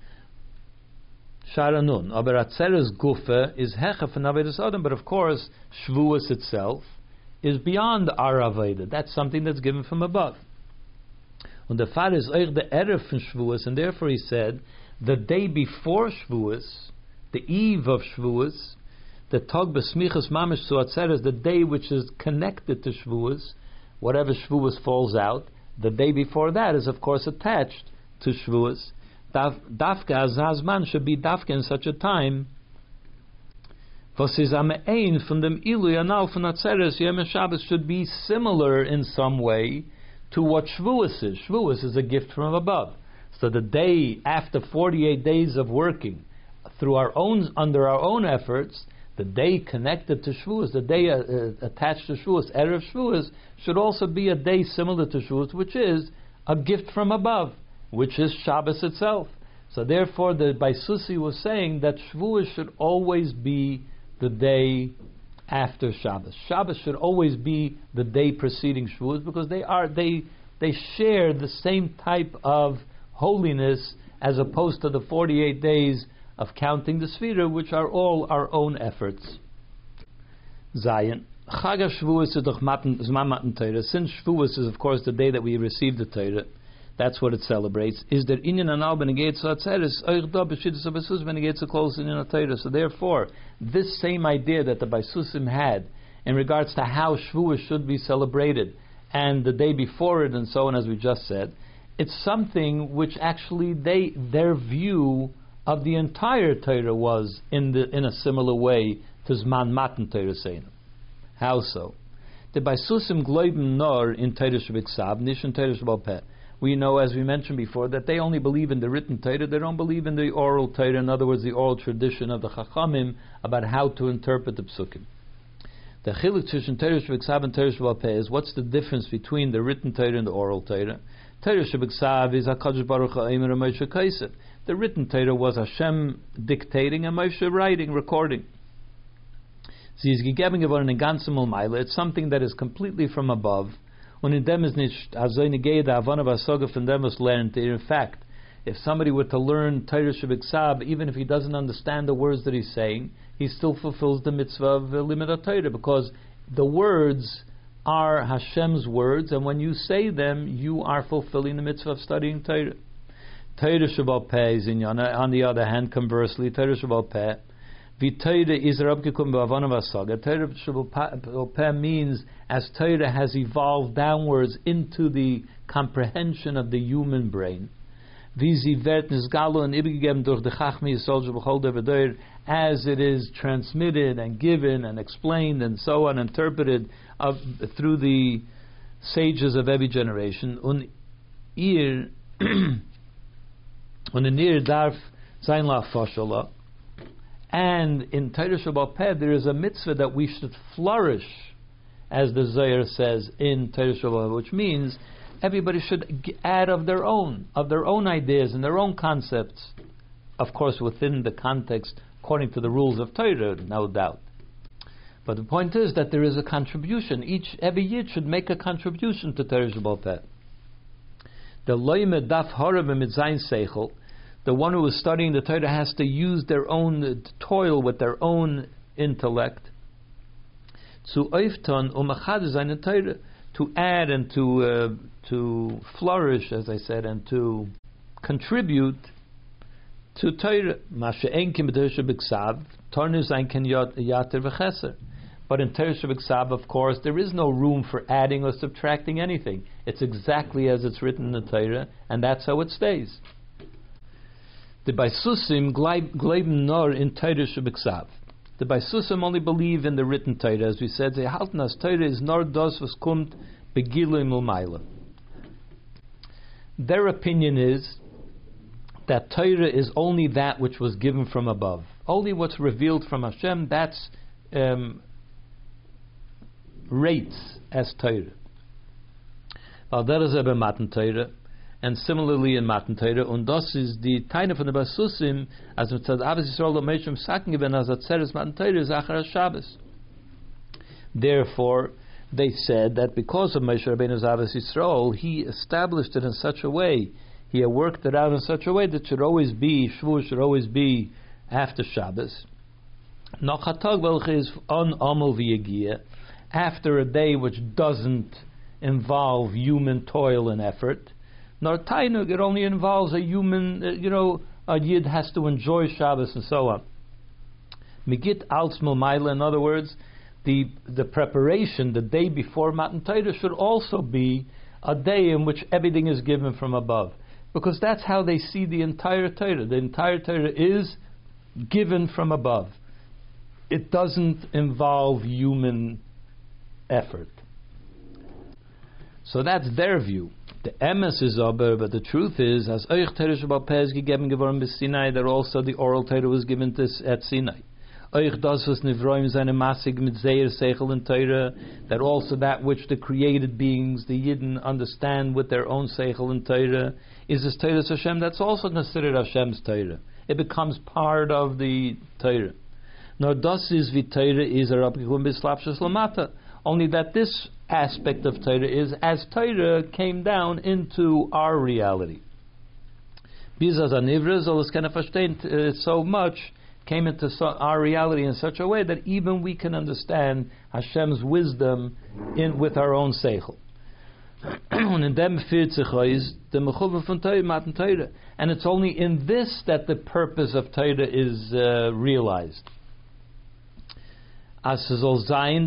Sharanun, aber Atzeres Gufe is Hechef and Avedis Adam, but of course Shvuas itself is beyond our Aveda. That's something that's given from above. And the Father is Eich the Erev from Shvuas, and therefore he said the day before Shvuas, the eve of Shvuas, the Tog Besmichas Mamish Su Atzeres, the day which is connected to Shvuas, whatever Shvuas falls out, the day before that is of course attached to Shvuas. Dafka Azazman should be Dafka in such a time. Vosizamein from them Ilu Yanal from Atzeres Yom Shabbos should be similar in some way to what Shvuas is. Shvuas is a gift from above. So the day after forty-eight days of working through our own, under our own efforts, the day connected to Shavuos, the day uh, uh, attached to Shavuos, Erev Shavuos, should also be a day similar to Shavuos, which is a gift from above, which is Shabbos itself. So therefore, the Baisusi was saying that Shavuos should always be the day after Shabbos. Shabbos should always be the day preceding Shavuos, because they are they they share the same type of holiness as opposed to the forty-eight days of counting the Sfira, which are all our own efforts. Zion. Chag Shavuos is doch Zman Matan Torah. Since Shavuos is, of course, the day that we receive the Torah, that's what it celebrates. Is there inyan anal benegates atzeres oich da b'shidus abasus benegates close in the Torah. So therefore, this same idea that the Baisusim had in regards to how Shavuos should be celebrated, and the day before it, and so on, as we just said, it's something which actually they their view of the entire Torah was in the in a similar way to Zman Matan Torah Seinu. How so? The Baisusim Gloiben Nor in Torah Shebiksav, Nish in Torah Shebal Peh. We know, as we mentioned before, that they only believe in the written Torah. They don't believe in the oral Torah. In other words, the oral tradition of the Chachamim about how to interpret the Psukim. The Chiluk Tish in Torah Shebiksav and Torah Shebal Peh is what's the difference between the written Torah and the oral Torah. Torah Shebiksav is HaKadosh Baruch HaEmer Moshe Kaisef. The written Torah was Hashem dictating and Moshe writing, recording. It's something that is completely from above. In fact, if somebody were to learn Torah Shebiksav, even if he doesn't understand the words that he's saying, he still fulfills the mitzvah of Limud Torah, because the words are Hashem's words, and when you say them, you are fulfilling the mitzvah of studying Torah. Torah Shebal Peh is in on the other hand, conversely, Torah Shebal Peh, V'Torah is Rabkikum B'Avanav Asaga. Torah Shebal Peh means as Torah has evolved downwards into the comprehension of the human brain. V'Zi Vert Nizgalu and Ibigem durch the Chachmi Yisol Shebachol Devadoir, as it is transmitted and given and explained and so on, interpreted of, through the sages of every generation. Un ir un nir darf sein la fashala. And in Torah Shebal Peh, there is a mitzvah that we should flourish, as the Zohar says in Torah Shebal Peh, which means everybody should g- add of their own, of their own ideas and their own concepts, of course within the context, according to the rules of Torah, no doubt. But the point is that there is a contribution. Each every yid should make a contribution to Torah Shebal Peh. The loyme daf harav mitzayin seichel. The one who is studying the Torah has to use their own uh, toil with their own intellect zu öfton um achad seine Teure, to add and to uh, to flourish, as I said, and to contribute to Teure. Mashe enkim b'Teire shebiksav, tornu zayin ken yater v'cheser. But in Teire shebiksav, of course, there is no room for adding or subtracting anything. It's exactly as it's written in the Teire, and that's how it stays. The Baisusim gleiben nor in Teire shebiksav. The Baisusim only believe in the written Teire, as we said. They halten as Teire is nor dos was kumt begilui mulmaila. Their opinion is that Torah is only that which was given from above. Only what's revealed from Hashem, that's um, rates as Torah. And similarly in Matan Torah, und das ist die Teine von der Basusim, as mit Tzad Abbas Yisrael und Meishim Saken gewinnt, as Atzeres Matan Torah is Achar HaShabbos. Therefore, they said that because of Moshe Rabbeinu's Abbas Yisrael, he established it in such a way, he had worked it out in such a way that it should always be, Shavuot should always be after Shabbos. Nochatog velch is on Amol v'Yegia, after a day which doesn't involve human toil and effort. Nor Tainug, it only involves a human, uh, you know, a Yid has to enjoy Shabbos and so on. Migit Alts Mulmaila, in other words, the the preparation, the day before Matan Torah, should also be a day in which everything is given from above. Because that's how they see the entire Torah. The entire Torah is given from above. It doesn't involve human effort. So that's their view. The emes is aber, but the truth is, as euch Torah shebal pez gegeben geworden bis Sinai, that also the oral Torah was given to, at Sinai. Euch das was nivroim seine masig mit zeir seichel and Torah, that also that which the created beings, the Yidden, understand with their own seichel and Torah, is this Torah Hashem. That's also considered Hashem's Torah. It becomes part of the Torah. Nor das is vi Torah is a rabbichum bislapshas lamata. Only that this aspect of Torah is as Torah came down into our reality. Bizaz anivra soll es keine verstehen so much came into so, our reality in such a way that even we can understand Hashem's wisdom in with our own seichel. And it's only in this that the purpose of Torah is uh, realized. As we know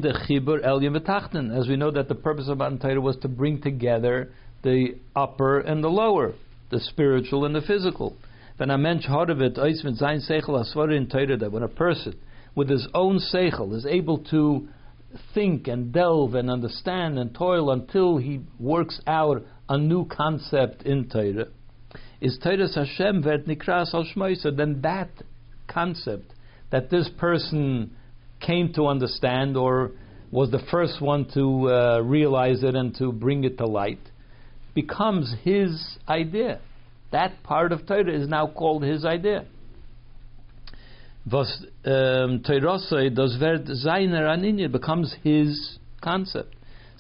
that the purpose of Matan Torah was to bring together the upper and the lower, the spiritual and the physical. When a mensch harvet eis mit sein seichel asvara in Torah, that when a person with his own seichel is able to think and delve and understand and toil until he works out a new concept in Torah, is Torah's Hashem vert nikras al shmoisa, then that concept that this person came to understand or was the first one to uh, realize it and to bring it to light becomes his idea. That part of Torah is now called his idea. Was Torah does werd seiner aninye becomes his concept.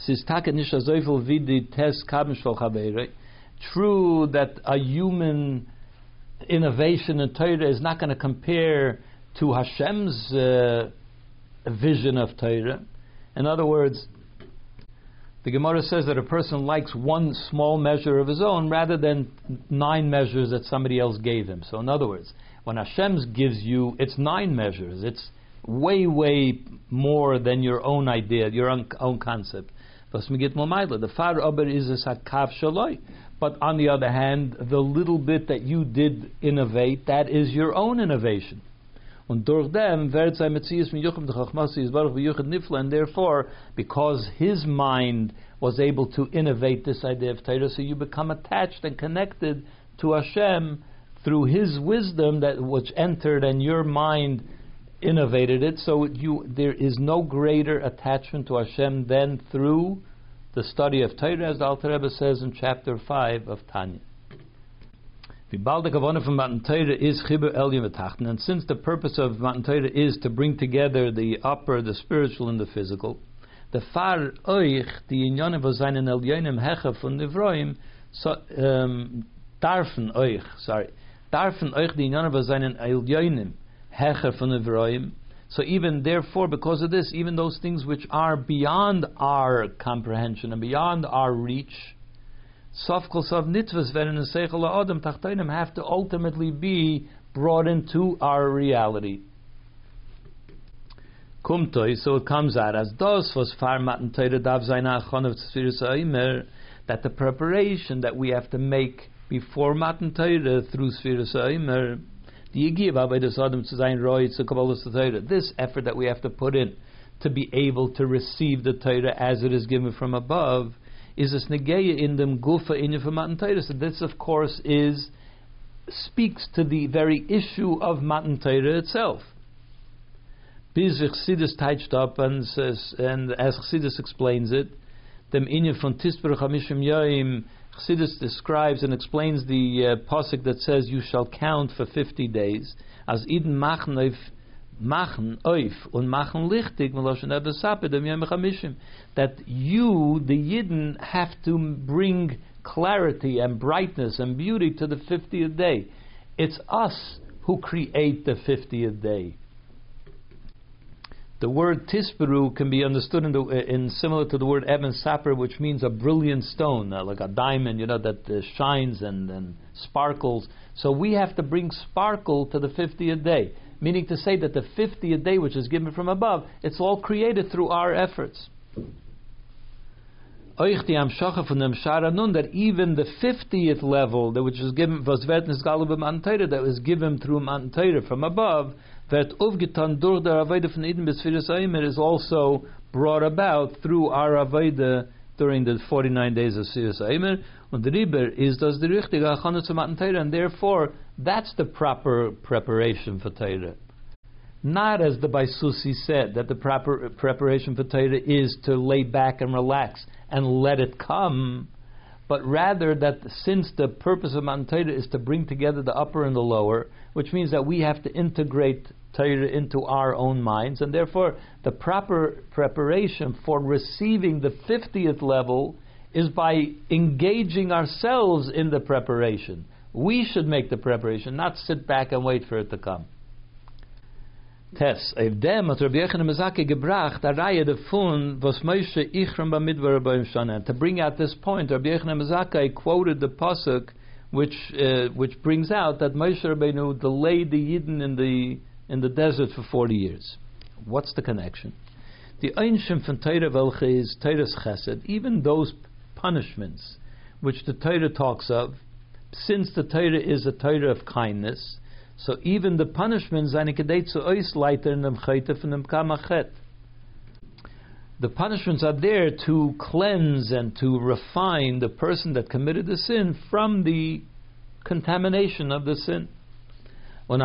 True that a human innovation in Torah is not going to compare to Hashem's uh, vision of Torah. In other words, the Gemara says that a person likes one small measure of his own rather than nine measures that somebody else gave him. So in other words, when Hashem gives you, it's nine measures. It's way, way more than your own idea, your own, own concept. The far aber is a sakav shaloi. But on the other hand, the little bit that you did innovate, that is your own innovation. And therefore, because his mind was able to innovate this idea of Torah, so you become attached and connected to Hashem through his wisdom that which entered and your mind innovated it. So you there is no greater attachment to Hashem than through the study of Torah, as the Alter Rebbe says in chapter five of Tanya. And since the purpose of Matan Torah is to bring together the upper, the spiritual, and the physical, the far euch die Inyanim von seinen Elyonim hecher von Nivroim darfen euch, sorry, darfen euch die Inyanim von seinen Elyonim hecher von Nivroim. So even therefore, because of this, even those things which are beyond our comprehension and beyond our reach, have to ultimately be brought into our reality. Kumtoi, so it comes out as dos was farmaten teire dav zayna achon tzfiris ha'omer, that the preparation that we have to make before matan teire through tzfiris ha'omer, the yigiv avodas adam to zayin roi to kabbalas teire, this effort that we have to put in to be able to receive the teire as it is given from above, is this negeya in them gufa in for matan teire. So this, of course, is speaks to the very issue of matan teire itself. Bis Chassidus touched up and says, and as Chassidus explains it, dem inyan von tisper chamishim yoim, Chassidus describes and explains the uh, pasuk that says, "You shall count for fifty days." As Eden machen oif, machen oif und machen lichtig, that you, the Yidden, have to bring clarity and brightness and beauty to the fiftieth day. It's us who create the fiftieth day. The word tisperu can be understood in, the, in similar to the word eben saper, which means a brilliant stone, uh, like a diamond, you know, that uh, shines and, and sparkles. So we have to bring sparkle to the fiftieth day, meaning to say that the fiftieth day, which is given from above, it's all created through our efforts. That even the fiftieth level, that which is given, that was given through Matan Torah from above, that is also brought about through our Avodah during the forty-nine days of Sfiras Ha'omer. And the Riber is does the richtige Achana zu Matan Torah, and therefore that's the proper preparation for Torah. Not as the Baisusi said, that the proper preparation for Torah is to lay back and relax and let it come, but rather that since the purpose of Matan Torah is to bring together the upper and the lower, which means that we have to integrate Torah into our own minds, and therefore the proper preparation for receiving the fiftieth level is by engaging ourselves in the preparation. We should make the preparation, not sit back and wait for it to come. Tes, if dem hat Rabbi Yochanan Mezake gebracht, a raya de fun, was Moshe ichram b'midbar b'im shanan. To bring out this point, Rabbi Yochanan Mezake quoted the pasuk, which uh, which brings out that Moshe Rabbeinu delayed the Yidden in the in the desert for forty years. What's the connection? The Einshim von Torah welche is Torah's chesed, even those punishments which the Torah talks of, since the Torah is a Torah of kindness, so even the punishments, the punishments are there to cleanse and to refine the person that committed the sin from the contamination of the sin. And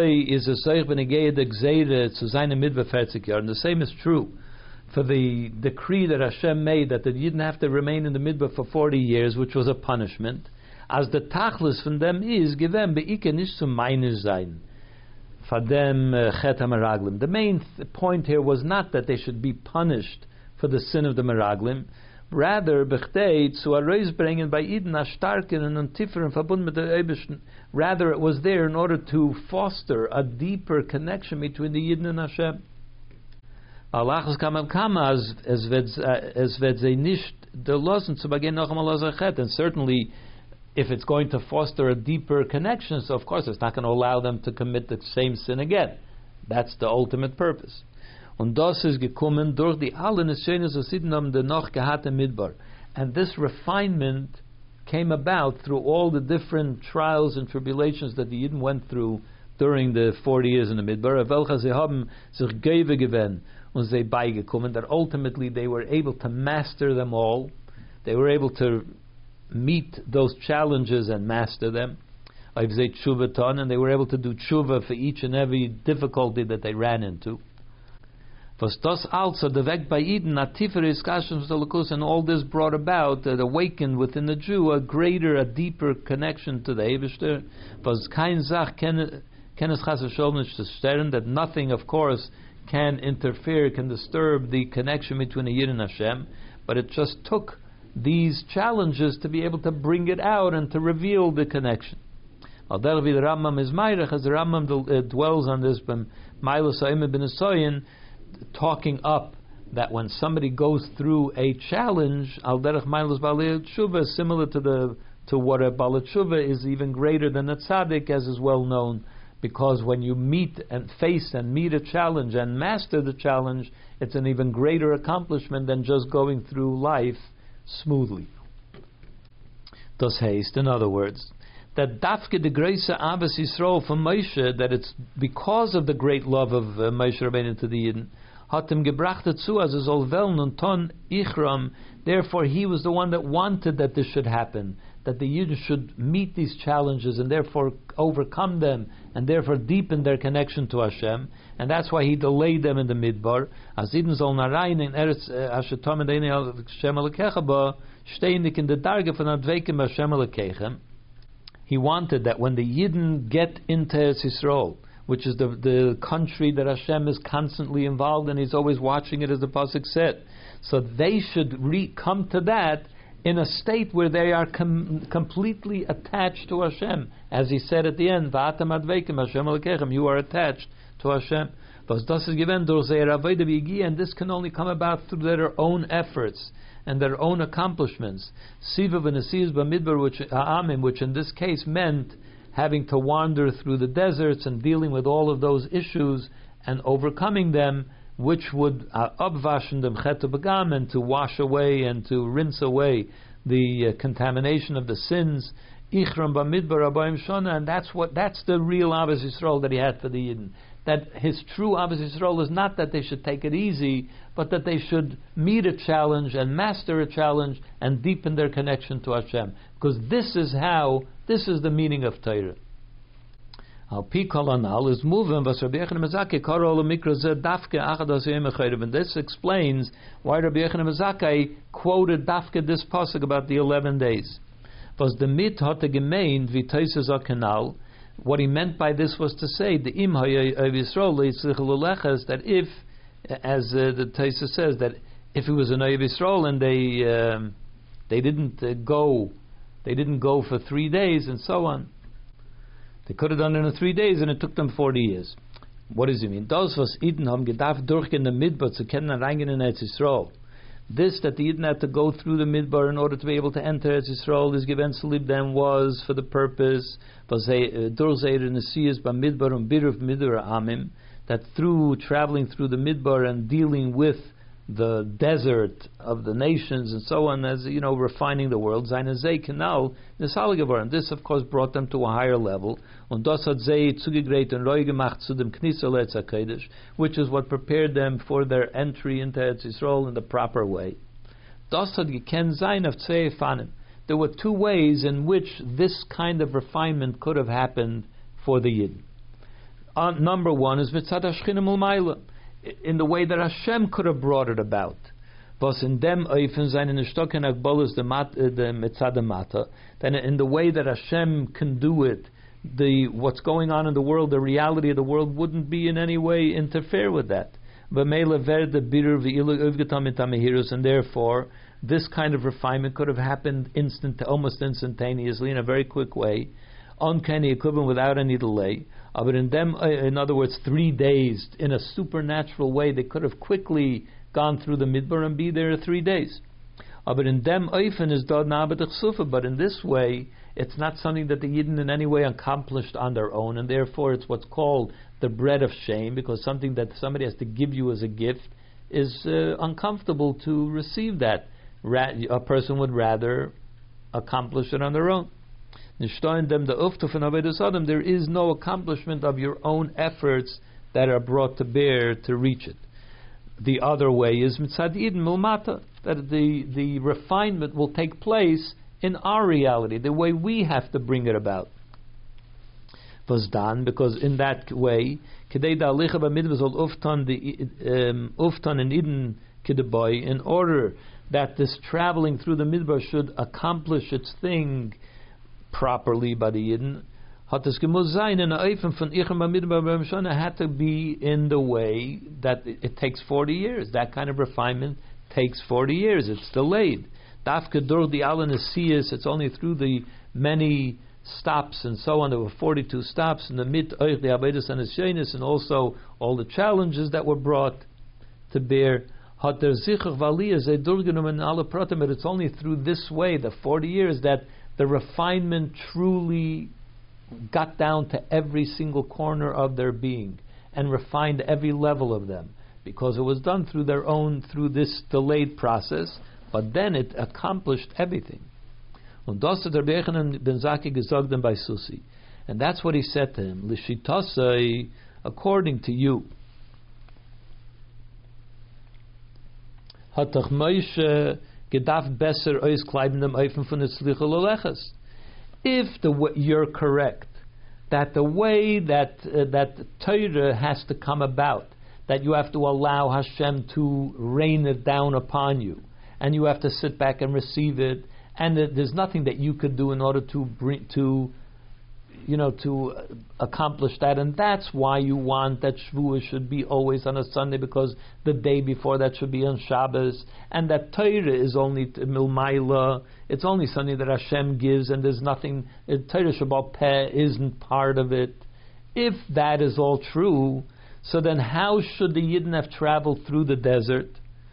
the same is true for the decree that Hashem made that they didn't have to remain in the midbar for forty years, which was a punishment. As the tachlis from them is given beike nicht zu meiner sein. For them chet hameraglim. The main th- point here was not that they should be punished for the sin of the meraglim, rather bechtei zu arois bringen bei Eden a starken und tieferen Verbund mit der Eibischen. Rather, it was there in order to foster a deeper connection between the Yidden and Hashem. Allah's kamam kama as as wird sie nicht der losen zu beginn noch einmal als chet, and certainly, if it's going to foster a deeper connection, so of course it's not going to allow them to commit the same sin again. That's the ultimate purpose. Und das ist gekommen durch die alle Neshenes Hasidnam de noch gehatte Midbar. And this refinement came about through all the different trials and tribulations that the Yidden went through during the forty years in the Midbar. Welche sie haben sich geve gewen und sie beigekommen, that ultimately they were able to master them all. They were able to meet those challenges and master them. And they were able to do tshuva for each and every difficulty that they ran into. And all this brought about, that awakened within the Jew a greater, a deeper connection to the Eibishter. That nothing, of course, can interfere, can disturb the connection between the Yid and Hashem, but it just took these challenges to be able to bring it out and to reveal the connection. Al derech wie the Rambam is meirech, as the Rambam uh, dwells on this, Mailas Ha'imah bin Asoyin, talking up that when somebody goes through a challenge, Al derech Mailas Baalei Tshuva, similar to the to what a Baalei Tshuva is even greater than a tzaddik, as is well known, because when you meet and face and meet a challenge and master the challenge, it's an even greater accomplishment than just going through life smoothly. Das heißt, in other words, that dafke the grace Abbas Yisrael from Moshe, that it's because of the great love of uh, Moshe Rabbeinu to the Yidden, hat him gebracht dazu, as es soll wellen und ton ichram. Therefore, he was the one that wanted that this should happen, that the Yidden should meet these challenges and therefore overcome them, and therefore deepen their connection to Hashem. And that's why he delayed them in the Midbar. As Yidden soll narayin in Eretz Hashetom and Hashem Elokecha ba, steinig in the Darge von Adveikim Hashem Elokechem. He wanted that when the Yidden get into Eretz Yisrael, which is the the country that Hashem is constantly involved in, He's always watching it, as the pasuk said. So they should re- come to that in a state where they are com- completely attached to Hashem, as He said at the end, "Va'atam adveikim Hashem Elokechem," you are attached to Hashem. And this can only come about through their own efforts and their own accomplishments. Sivav and Asiyas Bamidbar, which Ha'amim, which in this case meant having to wander through the deserts and dealing with all of those issues and overcoming them, which would abwaschen dem chet begam, and to wash away and to rinse away the uh, contamination of the sins. Ichram bamidbar abayim shana, and that's what that's the real Ahavas Yisrael that he had for the Yidden. That his true Ahavas Yisrael is not that they should take it easy, but that they should meet a challenge and master a challenge and deepen their connection to Hashem. Because this is how, this is the meaning of Torah. Al pi kol anal is moving, was Rabbi Yochanan Mezakei karo lo mikra zeh dafke achad asayim echayrev. And this explains why Rabbi Yochanan Mezakei quoted dafke this pasuk about the eleven days. Was the mit hatte gemeint wie Tosfos kanal. What he meant by this was to say the im hayay Yisrael leitzich leleches, that if, as uh, the Tosfos says, that if it was an Oyev Yisrael and they um, they didn't uh, go, they didn't go for three days and so on. They could have done it in three days, and it took them forty years. What does he mean? Das was Eden haben gedacht durchgehen in the Midbar zu können reingehen in Eretz Yisrael. This that the Eden had to go through the Midbar in order to be able to enter Eretz Yisrael is given to them was for the purpose durchzeir in the seas by Midbar and Biruf Midbar Amim, that through traveling through the Midbar and dealing with the desert of the nations and so on, as you know, refining the world. And this, of course, brought them to a higher level. Which is what prepared them for their entry into Eretz Yisrael in the proper way. There were two ways in which this kind of refinement could have happened for the Yidden. Uh, number one is mitzad hashchina mulmayla, in the way that Hashem could have brought it about. Was in dem Eifen seine Nishtoken Agbolas the mitzad mata, then in the way that Hashem can do it, the what's going on in the world, the reality of the world, wouldn't be in any way interfere with that. And therefore, this kind of refinement could have happened instant, almost instantaneously, in a very quick way, uncanny equivalent, without any delay. But in them, in other words, three days, in a supernatural way, they could have quickly gone through the Midbar and be there three days. But in them, is but in this way, it's not something that the Yidden in any way accomplished on their own, and therefore it's what's called the bread of shame, because something that somebody has to give you as a gift is uh, uncomfortable to receive that. Ra- a person would rather accomplish it on their own. There is no accomplishment of your own efforts that are brought to bear to reach it. The other way is mitzad Eden mulmata, that the, the refinement will take place in our reality, the way we have to bring it about. Was done because in that way, in order that this traveling through the Midbar should accomplish its thing properly by the Yidden, had to be in the way that it, it takes forty years. That kind of refinement takes forty years. It's delayed. It's only through the many stops and so on. There were forty-two stops in the mit oich the abedas and eshenis, and also all the challenges that were brought to bear. Hat der zichach v'aliyah ze durgenommen in alle pratim, but it's only through this way, the forty years, that the refinement truly got down to every single corner of their being and refined every level of them, because it was done through their own, through this delayed process, but then it accomplished everything. And that's what he said to him, Lishitasai, according to you. Hatach Moshe gedacht besser auskleiden dem Eifen von der Tzlicha Lolechas. If the w- you're correct, that the way that uh, that Torah has to come about, that you have to allow Hashem to rain it down upon you, and you have to sit back and receive it, and that there's nothing that you could do in order to bring to, you know, to accomplish that, and that's why you want that Shavuot should be always on a Sunday, because the day before that should be on Shabbos, and that Torah is only milmaila. It's only something that Hashem gives, and there's nothing. Torah Shabbat Peh isn't part of it. If that is all true, so then how should the Yidden have traveled through the desert?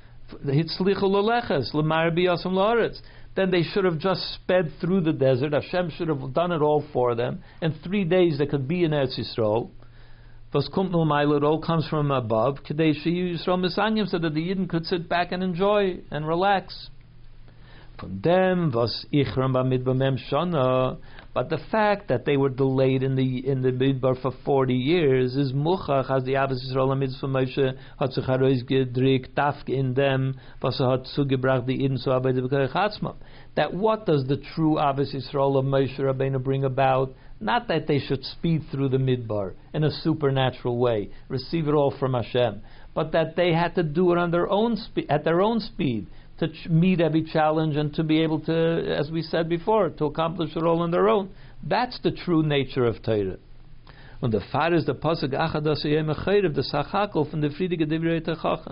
Then they should have just sped through the desert. Hashem should have done it all for them. In three days they could be in Eretz Yisrael. It all comes from above, so that the Yidden could sit back and enjoy and relax. From them was Ichram b'midbar mem shana, but the fact that they were delayed in the in the midbar for forty years is muchach, as the Avos Yisrael mitzvah Moshe hat sich heraus gedrückt tafke in them, was er hat zugebracht die Iden zu arbeiten b'koach atzmam. That what does the true Avos Yisrael of Moshe Rabbeinu bring about? Not that they should speed through the midbar in a supernatural way, receive it all from Hashem, but that they had to do it on their own spe- at their own speed, to ch- meet every challenge and to be able to, as we said before, to accomplish it all on their own. That's the true nature of Torah. And the far is the pasuk achadas yom echayrev the sachakel from the friedige divrei techachem.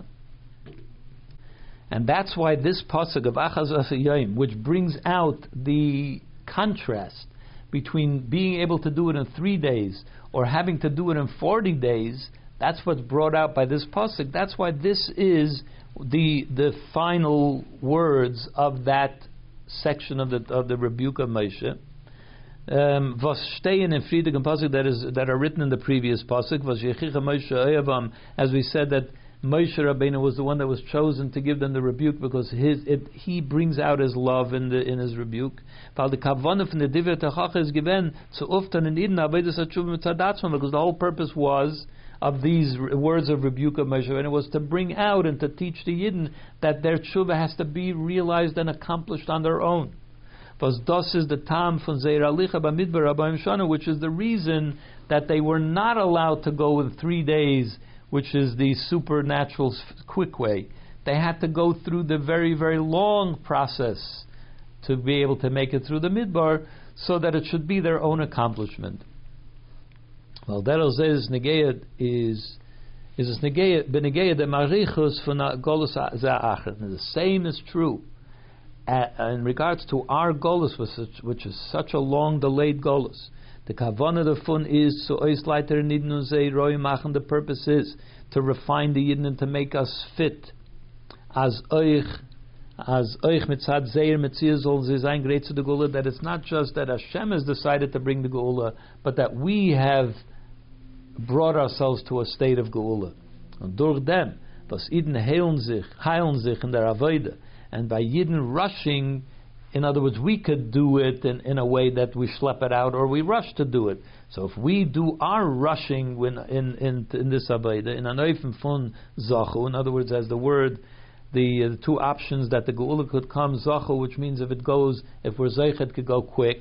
And that's why this pasuk of achadas yom, which brings out the contrast between being able to do it in three days or having to do it in forty days, that's what's brought out by this pasuk. That's why this is the the final words of that section of the of the rebuke of Moshe. Um, was stehen in friedigem pasuk that is that are written in the previous pasuk was yechicha Moshe oyavam, as we said that Moshe Rabbeinu was the one that was chosen to give them the rebuke because his it, he brings out his love in the in his rebuke. Weil the kavanah from the divrei techacha is given zu often in Eden avodas hatshuva mitzadatzman, because the whole purpose was of these words of rebuke of Moshe, and it was to bring out and to teach the Yidden that their tshuva has to be realized and accomplished on their own. Was das is the tam von Zeir Alicha b'midbar Abayim Shana, which is the reason that they were not allowed to go in three days, which is the supernatural quick way. They had to go through the very, very long process to be able to make it through the midbar, so that it should be their own accomplishment. Well, that is negayed is is negayed benegayed the marichus von golus za'achar. The same is true uh, in regards to our golus, which is such a long delayed golus. The kavanah of fun is so oisleiter nidnu zei roi machen. The purpose is to refine the yidden and to make us fit as oich as oich mitzad zeir mitzir zol ze sein great to the gula. That it's not just that Hashem has decided to bring the gula, but that we have brought ourselves to a state of geula. And durch them, was Yidden heilen sich, heilen sich in der Avodah, and by Yidden rushing, in other words, we could do it in, in a way that we schlep it out or we rush to do it. So if we do our rushing when in in, in this Avodah, in an oifen von zachu, in other words, as the word, the, uh, the two options that the geula could come, zachu, which means if it goes, if we're zeich, it could go quick.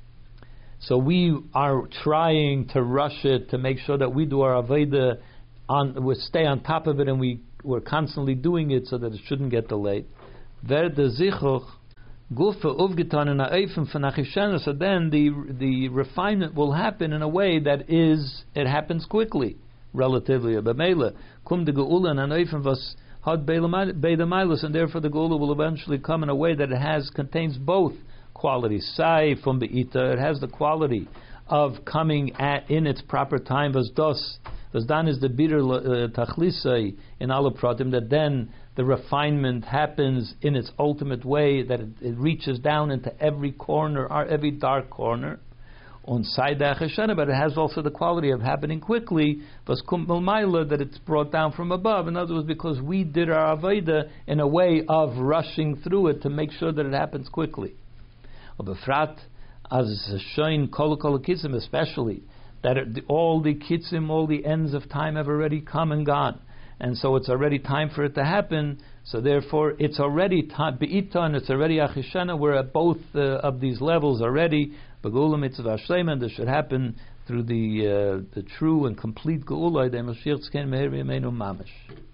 So we are trying to rush it to make sure that we do our avodah on, we stay on top of it, and we we're constantly doing it so that it shouldn't get delayed. Ver de zichuch gufe aufgetan in a eifen von achishana. So then the the refinement will happen in a way that is it happens quickly, relatively. B'meila kum de geula and an eifen was had beidamailus, and therefore the geula will eventually come in a way that it has contains both quality. Sai from Be'ita, it has the quality of coming at in its proper time. Vas dos, vas dan is the bitter tachlisai in alle pratim, that then the refinement happens in its ultimate way, that it, it reaches down into every corner, or every dark corner. On Saida Cheshana, but it has also the quality of happening quickly, vas kumbel maila, that it's brought down from above. In other words, because we did our avodah in a way of rushing through it to make sure that it happens quickly. Befrat as shown kol kol kitzim, especially that it, all the kitzim, all the ends of time have already come and gone, and so it's already time for it to happen. So therefore, it's already time be'ita, and it's already achishana. We're at both uh, of these levels already. Begula mitzvah shleima, and this should happen through the uh, the true and complete geula. The Mashiach tzken meher b'yameinu mamish.